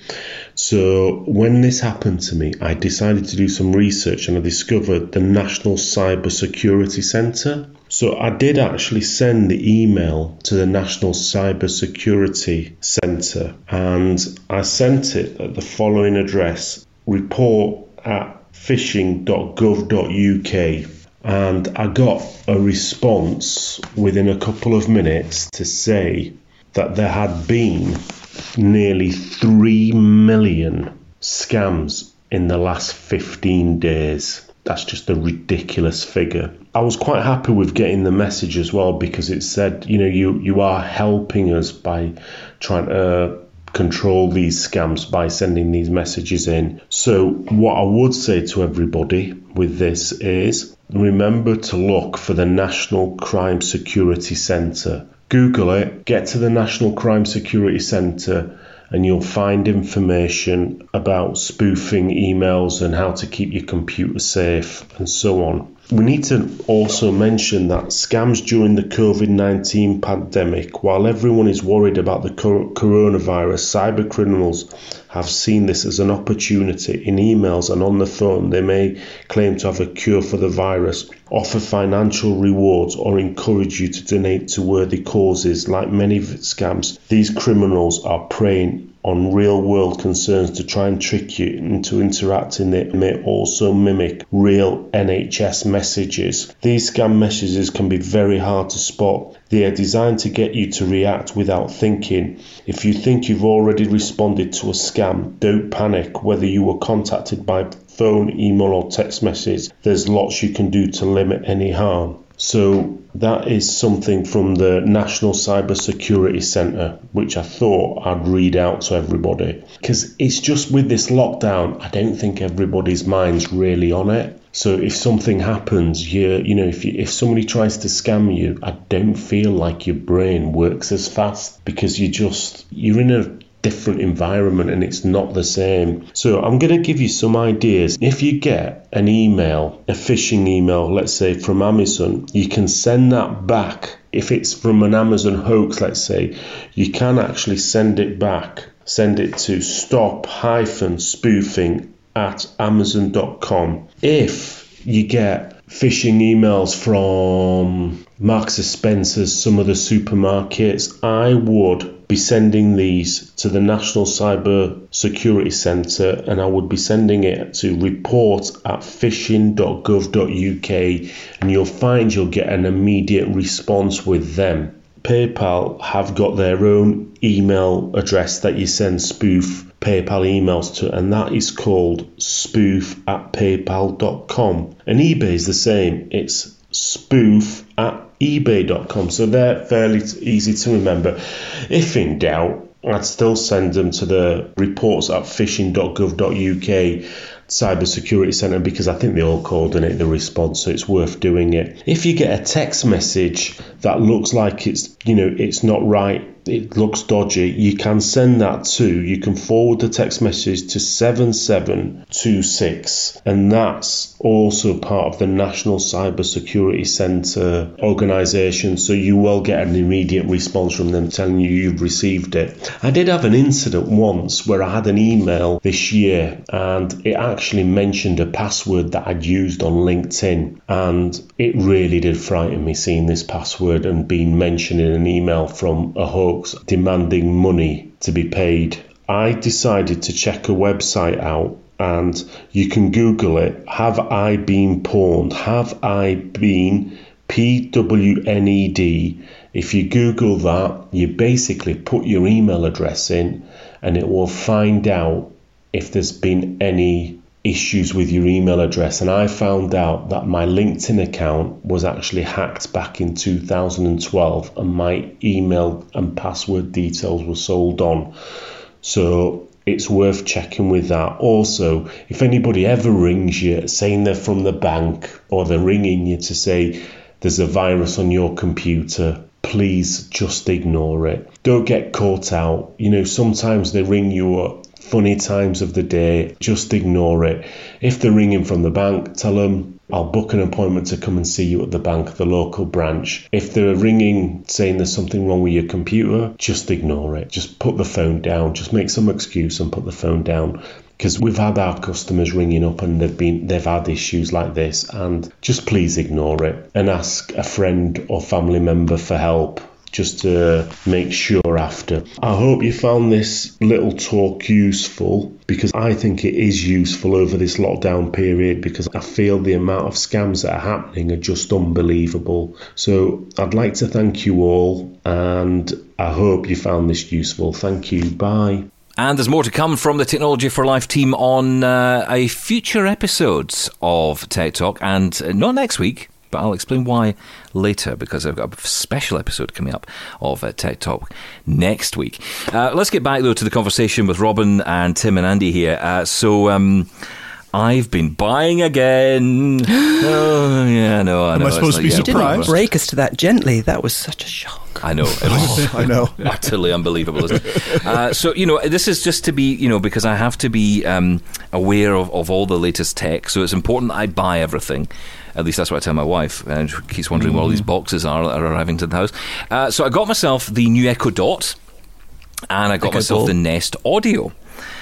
So when this happened to me, I decided to do some research and I discovered the National Cyber Security Centre. So I did actually send the email to the National Cyber Security Centre, and I sent it at the following address: report at phishing dot gov dot U K. And I got a response within a couple of minutes to say that there had been nearly three million scams in the last fifteen days. That's just a ridiculous figure. I was quite happy with getting the message as well, because it said, you know, you, you are helping us by trying to control these scams by sending these messages in. So what I would say to everybody with this is, remember to look for the National Crime Security Centre. Google it, get to the National Crime Security Centre, and you'll find information about spoofing emails and how to keep your computer safe and so on. We need to also mention that scams during the covid nineteen pandemic, while everyone is worried about the coronavirus, cyber criminals have seen this as an opportunity. In emails and on the phone, they may claim to have a cure for the virus, offer financial rewards, or encourage you to donate to worthy causes. Like many scams, these criminals are preying on real-world concerns to try and trick you into interacting. They may also mimic real N H S messages. These scam messages can be very hard to spot. They are designed to get you to react without thinking. If you think you've already responded to a scam, don't panic. Whether you were contacted by phone, email or text message, there's lots you can do to limit any harm. So that is something from the National Cyber Security Centre, which I thought I'd read out to everybody. Because it's just with this lockdown, I don't think everybody's mind's really on it. So if something happens, you you know, if you, if somebody tries to scam you, I don't feel like your brain works as fast, because you just, you're in a different environment and it's not the same. So I'm going to give you some ideas. If you get an email, a phishing email, let's say from Amazon, you can send that back. If it's from an Amazon hoax, let's say, you can actually send it back. Send it to stop hyphen spoofing at amazon dot com. If you get phishing emails from Marks and Spencer's, some of the supermarkets, I would be sending these to the National Cyber Security Centre, and I would be sending it to report at phishing dot gov dot U K, and you'll find you'll get an immediate response with them. PayPal have got their own email address that you send spoof PayPal emails to, and that is called spoof at paypal dot com. And eBay is the same. It's spoof at ebay dot com. So they're fairly easy to remember. If in doubt, I'd still send them to the reports at phishing dot gov dot U K Cyber Security Centre, because I think they all coordinate the response, so it's worth doing it. If you get a text message that looks like it's, you know, it's not right, it looks dodgy, you can send that to, you can forward the text message to seven seven two six, and that's also part of the National Cyber Security Centre organisation, so you will get an immediate response from them telling you you've received it. I did have an incident once where I had an email this year, and it actually actually mentioned a password that I'd used on LinkedIn, and it really did frighten me seeing this password and being mentioned in an email from a hoax demanding money to be paid. I decided to check a website out, and you can Google it. Have I been pawned? Have I been P W N E D? If you Google that, you basically put your email address in, and it will find out if there's been any issues with your email address. And I found out that my LinkedIn account was actually hacked back in two thousand twelve, and my email and password details were sold on. So it's worth checking with that. Also, if anybody ever rings you saying they're from the bank, or they're ringing you to say there's a virus on your computer, please just ignore it. Don't get caught out. You know, sometimes they ring you at funny times of the day. Just ignore it. If they're ringing from the bank, tell them, I'll book an appointment to come and see you at the bank, the local branch. If they're ringing saying there's something wrong with your computer, just ignore it. Just put the phone down. Just make some excuse and put the phone down. Because we've had our customers ringing up and they've been they've had issues like this, and just please ignore it and ask a friend or family member for help, just to make sure after. I hope you found this little talk useful, because I think it is useful over this lockdown period, because I feel the amount of scams that are happening are just unbelievable. So I'd like to thank you all, and I hope you found this useful. Thank you. Bye. And there's more to come from the Technology for Life team on uh, a future episodes of Tech Talk, and uh, not next week, but I'll explain why later, because I've got a special episode coming up of uh, Tech Talk next week. Uh, let's get back, though, to the conversation with Robin and Tim and Andy here. Uh, so... Um, I've been buying again. Oh, yeah, no, I know. Am I supposed to be surprised? Break us to that gently. That was such a shock. I know. It was I know. utterly unbelievable, isn't it? Uh, so, you know, this is just to be, you know, because I have to be um, aware of, of all the latest tech. So it's important that I buy everything. At least that's what I tell my wife. And she keeps wondering mm. where all these boxes are that are arriving to the house. Uh, so I got myself the new Echo Dot, and I got Echo myself Ball. the Nest Audio.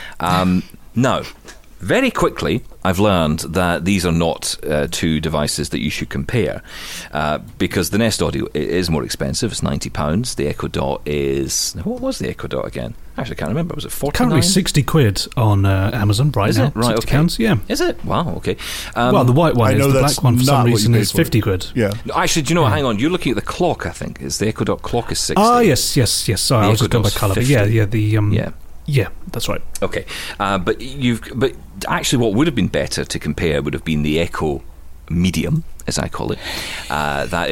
Um, now... Very quickly, I've learned that these are not uh, two devices that you should compare, uh, because the Nest Audio is more expensive. It's ninety pounds. The Echo Dot is... What was the Echo Dot again? Actually, I can't remember. Was it forty-nine? Currently sixty quid on uh, Amazon right is now. It? Right, sixty okay. pounds, yeah. Is it? Wow, okay. Um, well, the white one I is. know The that's black one, for not some what you reason, paid is for fifty it. quid. Yeah. No, actually, do you know what? Hang on. You're looking at the clock, I think. Is the Echo Dot clock is sixty? Ah, yes, yes, yes. Sorry, The I was just Echo going by Dot's colour. But fifty. yeah, yeah, the... Um, Yeah. Yeah, that's right. Okay, uh, but you've but actually, what would have been better to compare would have been the Echo Medium, as I call it. Uh, that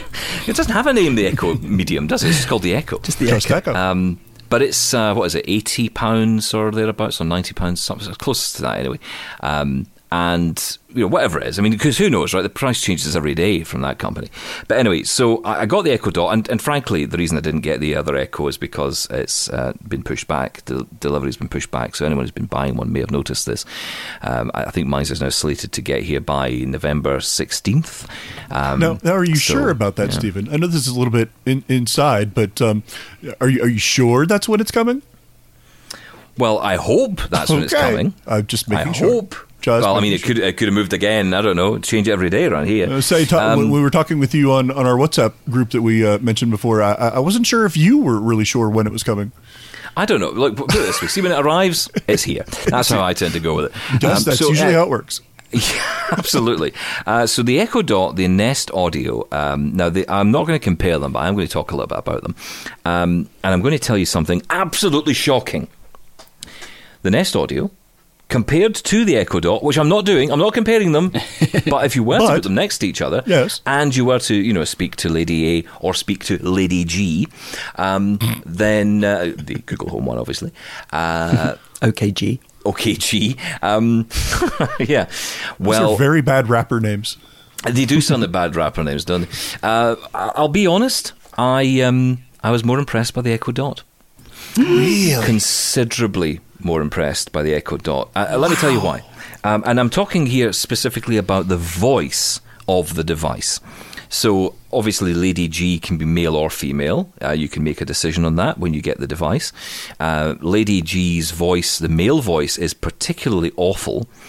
it doesn't have a name, the Echo Medium, does it? It's just called the Echo. Just the Just echo. Echo. Um, but it's uh, what is it, eighty pounds or thereabouts, or ninety pounds, something close to that anyway. Um, and you know, whatever it is, I mean, because who knows, right? The price changes every day from that company. But anyway, so I, I got the Echo Dot, and, and frankly, the reason I didn't get the other Echo is because it's uh, been pushed back. The delivery's been pushed back. So anyone who's been buying one may have noticed this. Um, I, I think mine is now slated to get here by November sixteenth. Um, Now, now, are you so, sure about that, yeah. Stephen? I know this is a little bit in, inside, but um, are you are you sure that's when it's coming? Well, I hope that's when it's Okay. coming. I'm just making I sure. hope. Just well, I making mean, it sure. could it could have moved again. I don't know. Change it every day around here. Uh, say, ta- Um, when we were talking with you on, on our WhatsApp group that we uh, mentioned before, I, I wasn't sure if you were really sure when it was coming. I don't know. Look, put it this way. See, when it arrives, it's here. That's how I tend to go with it. Yes, Um, that's so, usually uh, how it works. Yeah, absolutely. Uh, so the Echo Dot, the Nest Audio. Um, now, the, I'm not going to compare them, but I'm going to talk a little bit about them, um, and I'm going to tell you something absolutely shocking. The Nest Audio, compared to the Echo Dot, which I'm not doing, I'm not comparing them, but if you were to But- put them next to each other, Yes. and you were to, you know, speak to Lady A or speak to Lady G, um, then uh, the Google Home one, obviously. Uh, O K G. okay, G. Um, yeah. Those Well, are very bad rapper names. they do sound like bad rapper names, don't they? Uh, I- I'll be honest. I um, I was more impressed by the Echo Dot. Really? Considerably more impressed by the Echo Dot. Uh, let me tell you why. Um, and I'm talking here specifically about the voice of the device. So obviously Lady G can be male or female. Uh, you can make a decision on that when you get the device. Uh, Lady G's voice, the male voice, is particularly awful.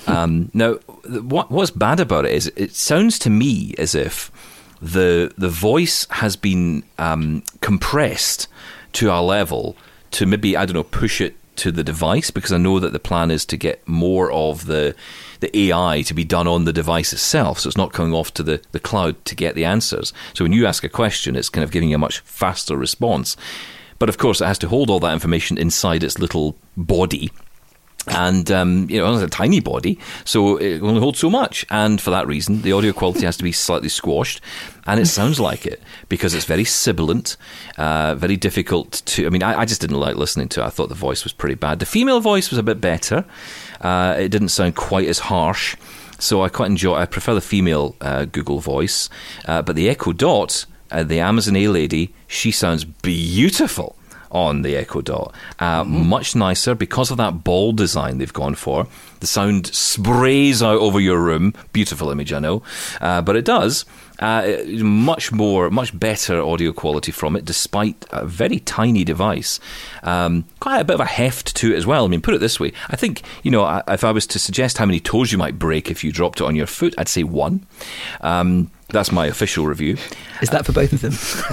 Um, now, what what's bad about it is it sounds to me as if the the voice has been um, compressed to a level to maybe, I don't know, push it to the device, because I know that the plan is to get more of the the A I to be done on the device itself, so it's not coming off to the, the cloud to get the answers. So when you ask a question, it's kind of giving you a much faster response. But of course, it has to hold all that information inside its little body. And, um, you know, it's a tiny body, so it only holds so much. And for that reason, the audio quality has to be slightly squashed. And it sounds like it, because it's very sibilant, uh, very difficult to... I mean, I, I just didn't like listening to it. I thought the voice was pretty bad. The female voice was a bit better. Uh, it didn't sound quite as harsh. So I quite enjoy... I prefer the female uh, Google voice. Uh, but the Echo Dot, uh, the Amazon A lady, she sounds beautiful on the Echo Dot. Uh, mm-hmm. Much nicer because of that ball design they've gone for. The sound sprays out over your room. Beautiful image, I know. Uh, but it does. Uh, much more, much better audio quality from it, despite a very tiny device. Um, quite a bit of a heft to it as well. I mean, put it this way. I think, you know, if I was to suggest how many toes you might break if you dropped it on your foot, I'd say one. Um, that's my official review. Is that for both of them?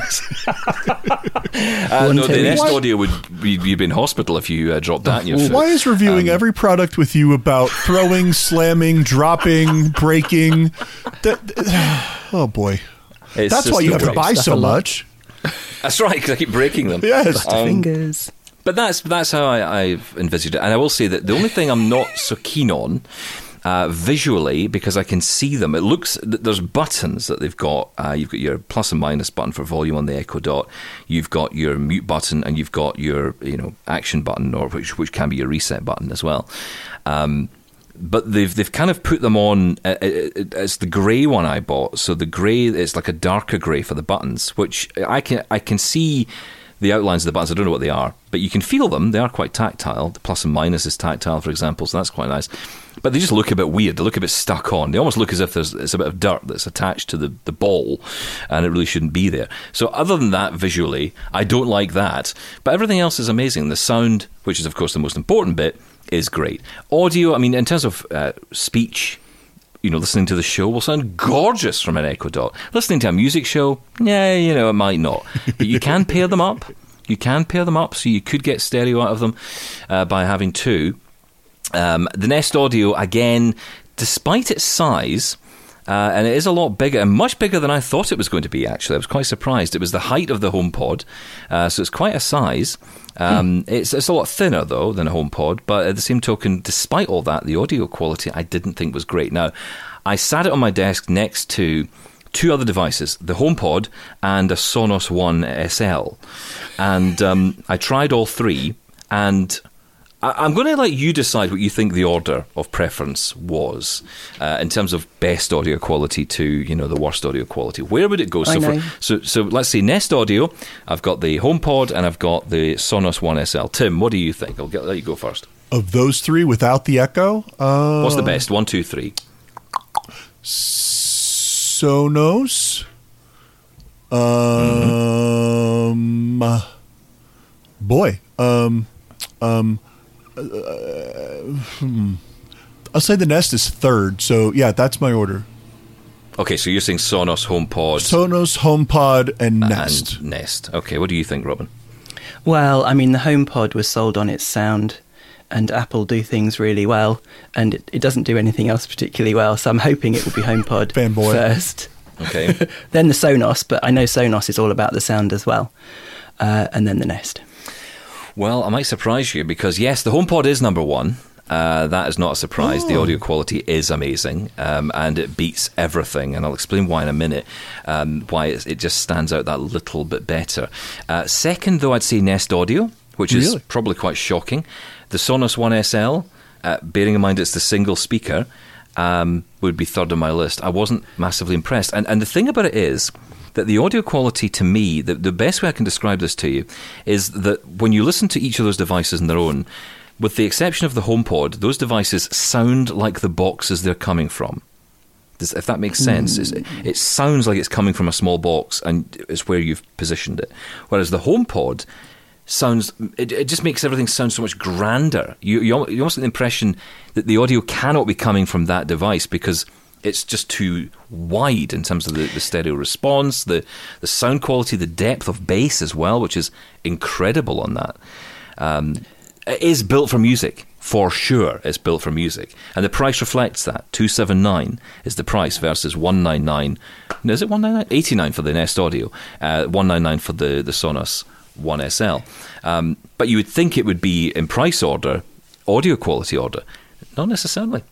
uh, no, the Nest Audio would be, you'd be in hospital if you uh, dropped that in your foot. Why is reviewing um, every product with you about throwing, slamming, dropping, breaking? That, oh boy, it's that's why you have to buy so much. That's right, because I keep breaking them. Yes, um, fingers. But that's that's how I, I've envisaged it, and I will say that the only thing I'm not so keen on. Uh, visually, because I can see them. It looks, there's buttons that they've got. Uh, you've got your plus and minus button for volume on the Echo Dot. You've got your mute button, and you've got your, you know, action button, or which which can be your reset button as well. Um, but they've they've kind of put them on. Uh, it, it's the grey one I bought. So the grey, it's like a darker grey for the buttons, which I can I can see. The outlines of the buttons, I don't know what they are, but you can feel them. They are quite tactile. The plus and minus is tactile, for example, so that's quite nice. But they just look a bit weird. They look a bit stuck on. They almost look as if there's it's a bit of dirt that's attached to the, the ball, and it really shouldn't be there. So other than that, visually, I don't like that. But everything else is amazing. The sound, which is, of course, the most important bit, is great. Audio, I mean, in terms of uh, speech, you know, listening to the show will sound gorgeous from an Echo Dot. Listening to a music show, yeah, you know, it might not. But you can pair them up. You can pair them up, so you could get stereo out of them uh, by having two. Um, the Nest Audio, again, despite its size, uh, and it is a lot bigger, and much bigger than I thought it was going to be, actually. I was quite surprised. It was the height of the HomePod, uh, so it's quite a size. Um, hmm. it's, it's a lot thinner, though, than a HomePod, but at the same token, despite all that, the audio quality I didn't think was great. Now, I sat it on my desk next to two other devices, the HomePod and a Sonos One S L. And um, I tried all three, and I- I'm going to let you decide what you think the order of preference was uh, in terms of best audio quality to, you know, the worst audio quality. Where would it go? So, for, so, so let's say Nest Audio, I've got the HomePod and I've got the Sonos One S L. Tim, what do you think? I'll get, let you go first. Of those three, without the Echo? Uh, What's the best? One, two, three. Sonos. Um, mm-hmm. Boy. Um, um, uh, hmm. I'll say the Nest is third. So, yeah, that's my order. Okay, so you're saying Sonos, HomePod. Sonos, HomePod, and Nest. And Nest. Okay, what do you think, Robin? Well, I mean, the HomePod was sold on its sound, and Apple do things really well, and it, it doesn't do anything else particularly well, so I'm hoping it will be HomePod Fanboy. first. Okay. Then the Sonos, but I know Sonos is all about the sound as well, uh, and then the Nest. Well, I might surprise you, because yes, the HomePod is number one. Uh, that is not a surprise. Oh. The audio quality is amazing, um, and it beats everything, and I'll explain why in a minute, um, why it, it just stands out that little bit better. Uh, second, though, I'd say Nest Audio, which is really? probably quite shocking. The Sonos One S L, uh, bearing in mind it's the single speaker, um, would be third on my list. I wasn't massively impressed. And, and the thing about it is that the audio quality, to me, the, the best way I can describe this to you is that when you listen to each of those devices on their own, with the exception of the HomePod, those devices sound like the boxes they're coming from. Does, if that makes sense. Mm. It, it sounds like it's coming from a small box, and it's where you've positioned it. Whereas the HomePod sounds, it, it just makes everything sound so much grander. You, you, you almost get the impression that the audio cannot be coming from that device because it's just too wide in terms of the, the stereo response, the, the sound quality, the depth of bass as well, which is incredible on that. Um, it is built for music, for sure. It's built for music, and the price reflects that. two seventy-nine is the price versus one ninety-nine. No, is it one ninety-nine? eighty-nine for the Nest Audio, uh, one ninety-nine for the the Sonos One S L. Um, but you would think it would be in price order, audio quality order, not necessarily.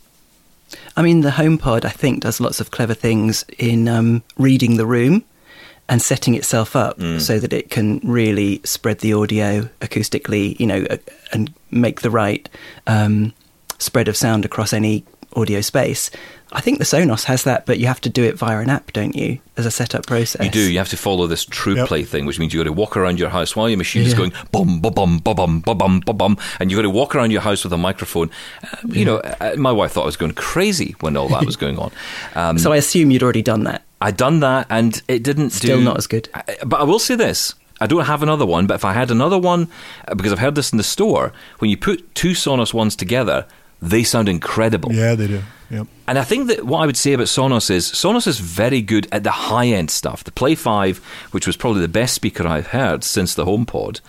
I mean, the HomePod, I think, does lots of clever things in um, reading the room and setting itself up mm. so that it can really spread the audio acoustically, you know, uh, and make the right um, spread of sound across any audio space. I think the Sonos has that, but you have to do it via an app, don't you, as a setup process? You do. You have to follow this True yep. Play thing, which means you've got to walk around your house while your machine is yeah. going bum, bum, bum, bum, bum, bum, bum, bum, and you've got to walk around your house with a microphone. Uh, you yeah. know, uh, my wife thought I was going crazy when all that was going on. Um, so I assume you'd already done that. I'd done that, and it didn't Still do... not as good. I, but I will say this. I don't have another one, but if I had another one, because I've heard this in the store, when you put two Sonos ones together, they sound incredible. Yeah, they do. Yep. And I think that what I would say about Sonos is Sonos is very good at the high-end stuff. The Play five, which was probably the best speaker I've heard since the HomePod,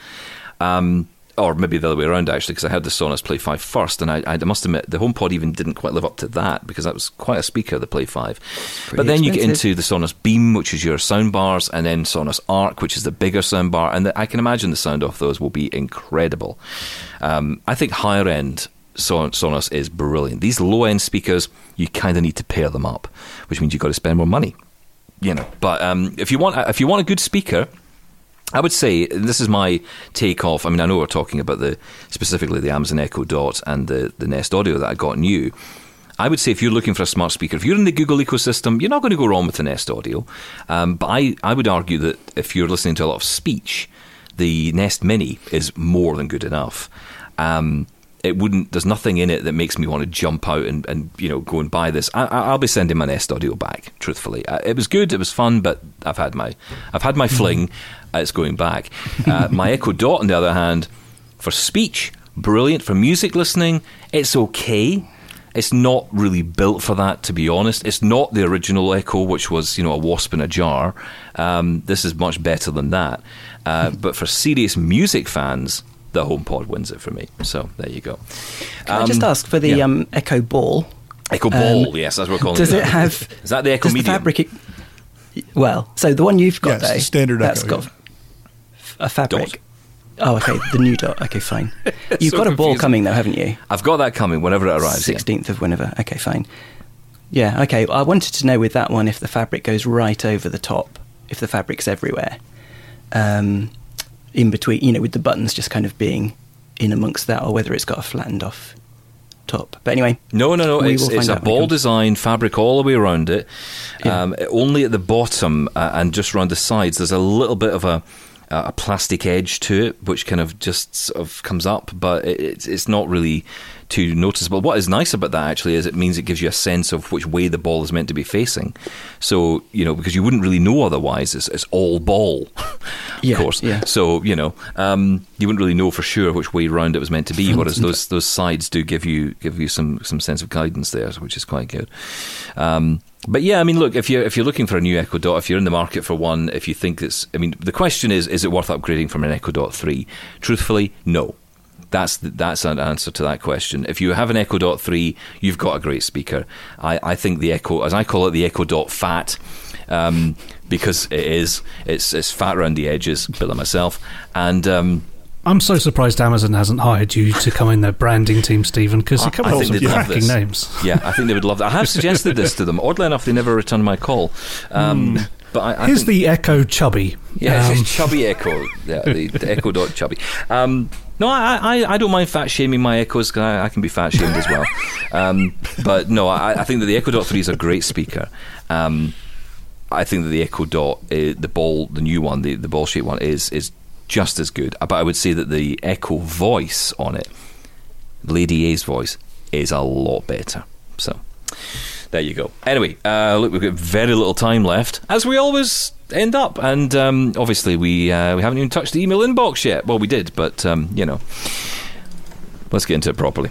um, or maybe the other way around, actually, because I heard the Sonos Play five first, and I, I must admit, the HomePod even didn't quite live up to that, because that was quite a speaker, the Play five. But then expensive. You get into the Sonos Beam, which is your sound bars, and then Sonos Arc, which is the bigger sound bar, and the, I can imagine the sound off those will be incredible. Um, I think higher-end Sonos is brilliant. These low-end speakers, you kind of need to pair them up, which means you've got to spend more money, you know. But um, if you want, if you want a good speaker, I would say, and this is my take off. I mean, I know we're talking about the specifically the Amazon Echo Dot and the the Nest Audio that I got new. I would say if you're looking for a smart speaker, if you're in the Google ecosystem, you're not going to go wrong with the Nest Audio. Um, but I, I would argue that if you're listening to a lot of speech, the Nest Mini is more than good enough. Um, It wouldn't. There's nothing in it that makes me want to jump out and, and you know go and buy this. I, I'll be sending my Nest Audio back. Truthfully, uh, it was good. It was fun, but I've had my I've had my fling. Uh, it's going back. Uh, my Echo Dot, on the other hand, for speech, brilliant. For music listening, it's okay. It's not really built for that, to be honest. It's not the original Echo, which was you know a wasp in a jar. Um, this is much better than that. Uh, but for serious music fans, the HomePod wins it for me. So there you go. Can um, I just ask for the yeah. um, Echo Ball? Echo Ball, um, yes, that's what we're calling does it. Does it have... Is that the Echo does Medium? The fabric, well, so the one you've got, yes, though, standard that's Echo, got yeah. a fabric. Dot. Oh, okay, the new Dot. Okay, fine. You've so got a Ball confusing. coming, though, haven't you? I've got that coming whenever it arrives. sixteenth yeah. of whenever. Okay, fine. Yeah, okay. I wanted to know with that one if the fabric goes right over the top, if the fabric's everywhere, um, in between, you know, with the buttons just kind of being in amongst that, or whether it's got a flattened off top. But anyway, no, no, no. It's, it's a ball design, fabric all the way around it. Yeah. Um, only at the bottom uh, and just around the sides, there's a little bit of a a plastic edge to it, which kind of just sort of comes up, but it, it's it's not really too noticeable. What is nice about that actually is it means it gives you a sense of which way the ball is meant to be facing. So, you know, because you wouldn't really know otherwise, it's, it's all ball, of yeah, course. Yeah. So, you know, um, you wouldn't really know for sure which way round it was meant to be, whereas those those sides do give you give you some, some sense of guidance there, which is quite good. Um, But yeah, I mean, look, if you're if you're looking for a new Echo Dot, if you're in the market for one, if you think it's, I mean, the question is, is it worth upgrading from an Echo Dot three? Truthfully, no. That's the, that's an answer to that question. If you have an Echo Dot three, you've got a great speaker. I, I think the Echo, as I call it, the Echo Dot Fat, um, because it is, it's it's fat around the edges, built it myself, and. Um, I'm so surprised Amazon hasn't hired you to come in their branding team, Stephen, because you come up with some cracking names. Yeah, I think they would love that. I have suggested this to them. Oddly enough, they never returned my call. Um, mm. But I, I Here's think, the Echo Chubby. Yeah, um, it's Chubby Echo. Yeah, the, the Echo Dot Chubby. Um, no, I, I, I don't mind fat shaming my Echoes, because I, I can be fat shamed as well. Um, but no, I, I think that the Echo Dot three is a great speaker. Um, I think that the Echo Dot, uh, the ball, the new one, the, the ball shaped one, is is just as good. But I would say that the Echo voice on it, Lady A's voice, is a lot better. So there you go. Anyway, uh, look, we've got very little time left, as we always end up. And um, obviously, we uh, we haven't even touched the email inbox yet. Well, we did, but um, you know, let's get into it properly.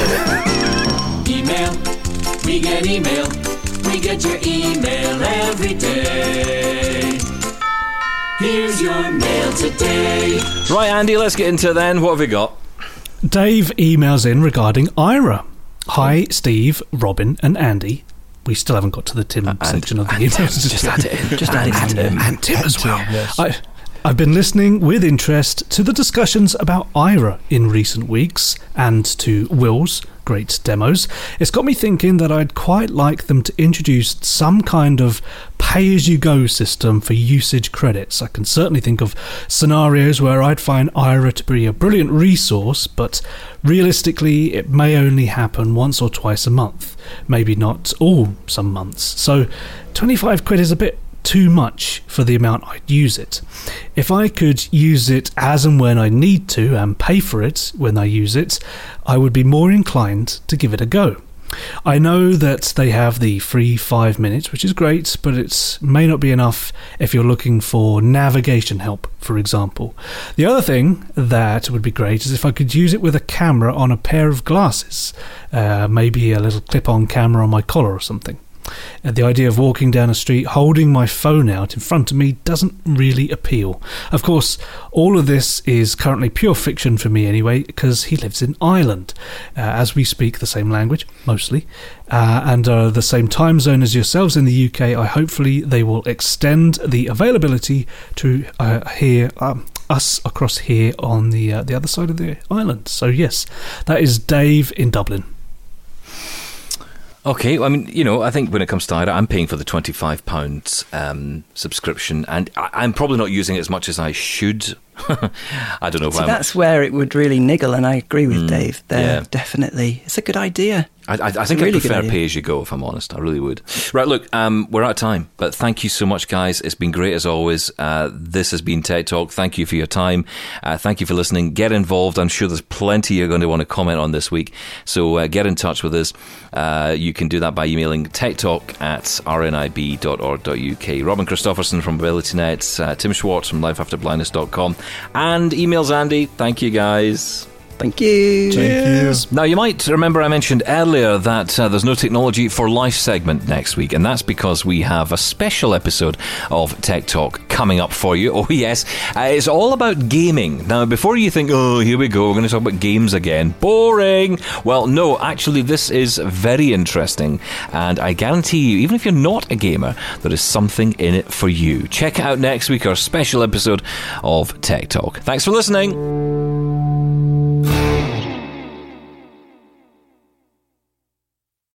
Email, we get email, we get your email every day. Here's your mail today. Right, Andy, let's get into it then. What have we got? Dave emails in regarding Aira. Hi, Steve, Robin, and Andy. We still haven't got to the Tim and, section of the and email. Tim, just add it in. Just add it in. And Tim as well. Yes. I, I've been listening with interest to the discussions about Aira in recent weeks and to Will's great demos. It's got me thinking that I'd quite like them to introduce some kind of pay-as-you-go system for usage credits. I can certainly think of scenarios where I'd find Aira to be a brilliant resource, but realistically it may only happen once or twice a month, maybe not all some months. So twenty-five quid is a bit too much for the amount I'd use it. If I could use it as and when I need to and pay for it when I use it, I would be more inclined to give it a go. I know that they have the free five minutes, which is great, but it may not be enough if you're looking for navigation help, for example. The other thing that would be great is if I could use it with a camera on a pair of glasses, uh, maybe a little clip-on camera on my collar or something. And the idea of walking down a street holding my phone out in front of me doesn't really appeal. Of course, all of this is currently pure fiction for me anyway, because he lives in Ireland, uh, as we speak the same language, mostly, uh, and uh, the same time zone as yourselves in the U K. I hopefully they will extend the availability to uh, here um, us across here on the uh, the other side of the island. So yes, that is Dave in Dublin. Okay, well, I mean, you know, I think when it comes to Aira, I'm paying for the twenty-five pounds um, subscription, and I, I'm probably not using it as much as I should. I don't know if so I'm... that's where it would really niggle, and I agree with Mm, Dave there. yeah. Definitely. It's a good idea. I, I, I think a really I prefer good idea. pay as you go, if I'm honest. I really would. Right, look, um, we're out of time, but thank you so much, guys. It's been great as always. Uh, this has been Tech Talk. Thank you for your time. Uh, thank you for listening. Get involved. I'm sure there's plenty you're going to want to comment on this week. So uh, get in touch with us. Uh, you can do that by emailing techtalk at r n i b dot org dot u k. Robin Christopherson from AbilityNet, uh, Tim Schwartz from life after blindness dot com, and emails Andy. Thank you, guys. Thank you. Thank you. Now, you might remember I mentioned earlier that uh, there's no Technology for Life segment next week, and that's because we have a special episode of Tech Talk coming up for you. Oh, yes. Uh, it's all about gaming. Now, before you think, oh, here we go, we're going to talk about games again. Boring. Well, no, actually, this is very interesting, and I guarantee you, even if you're not a gamer, there is something in it for you. Check it out next week, our special episode of Tech Talk. Thanks for listening.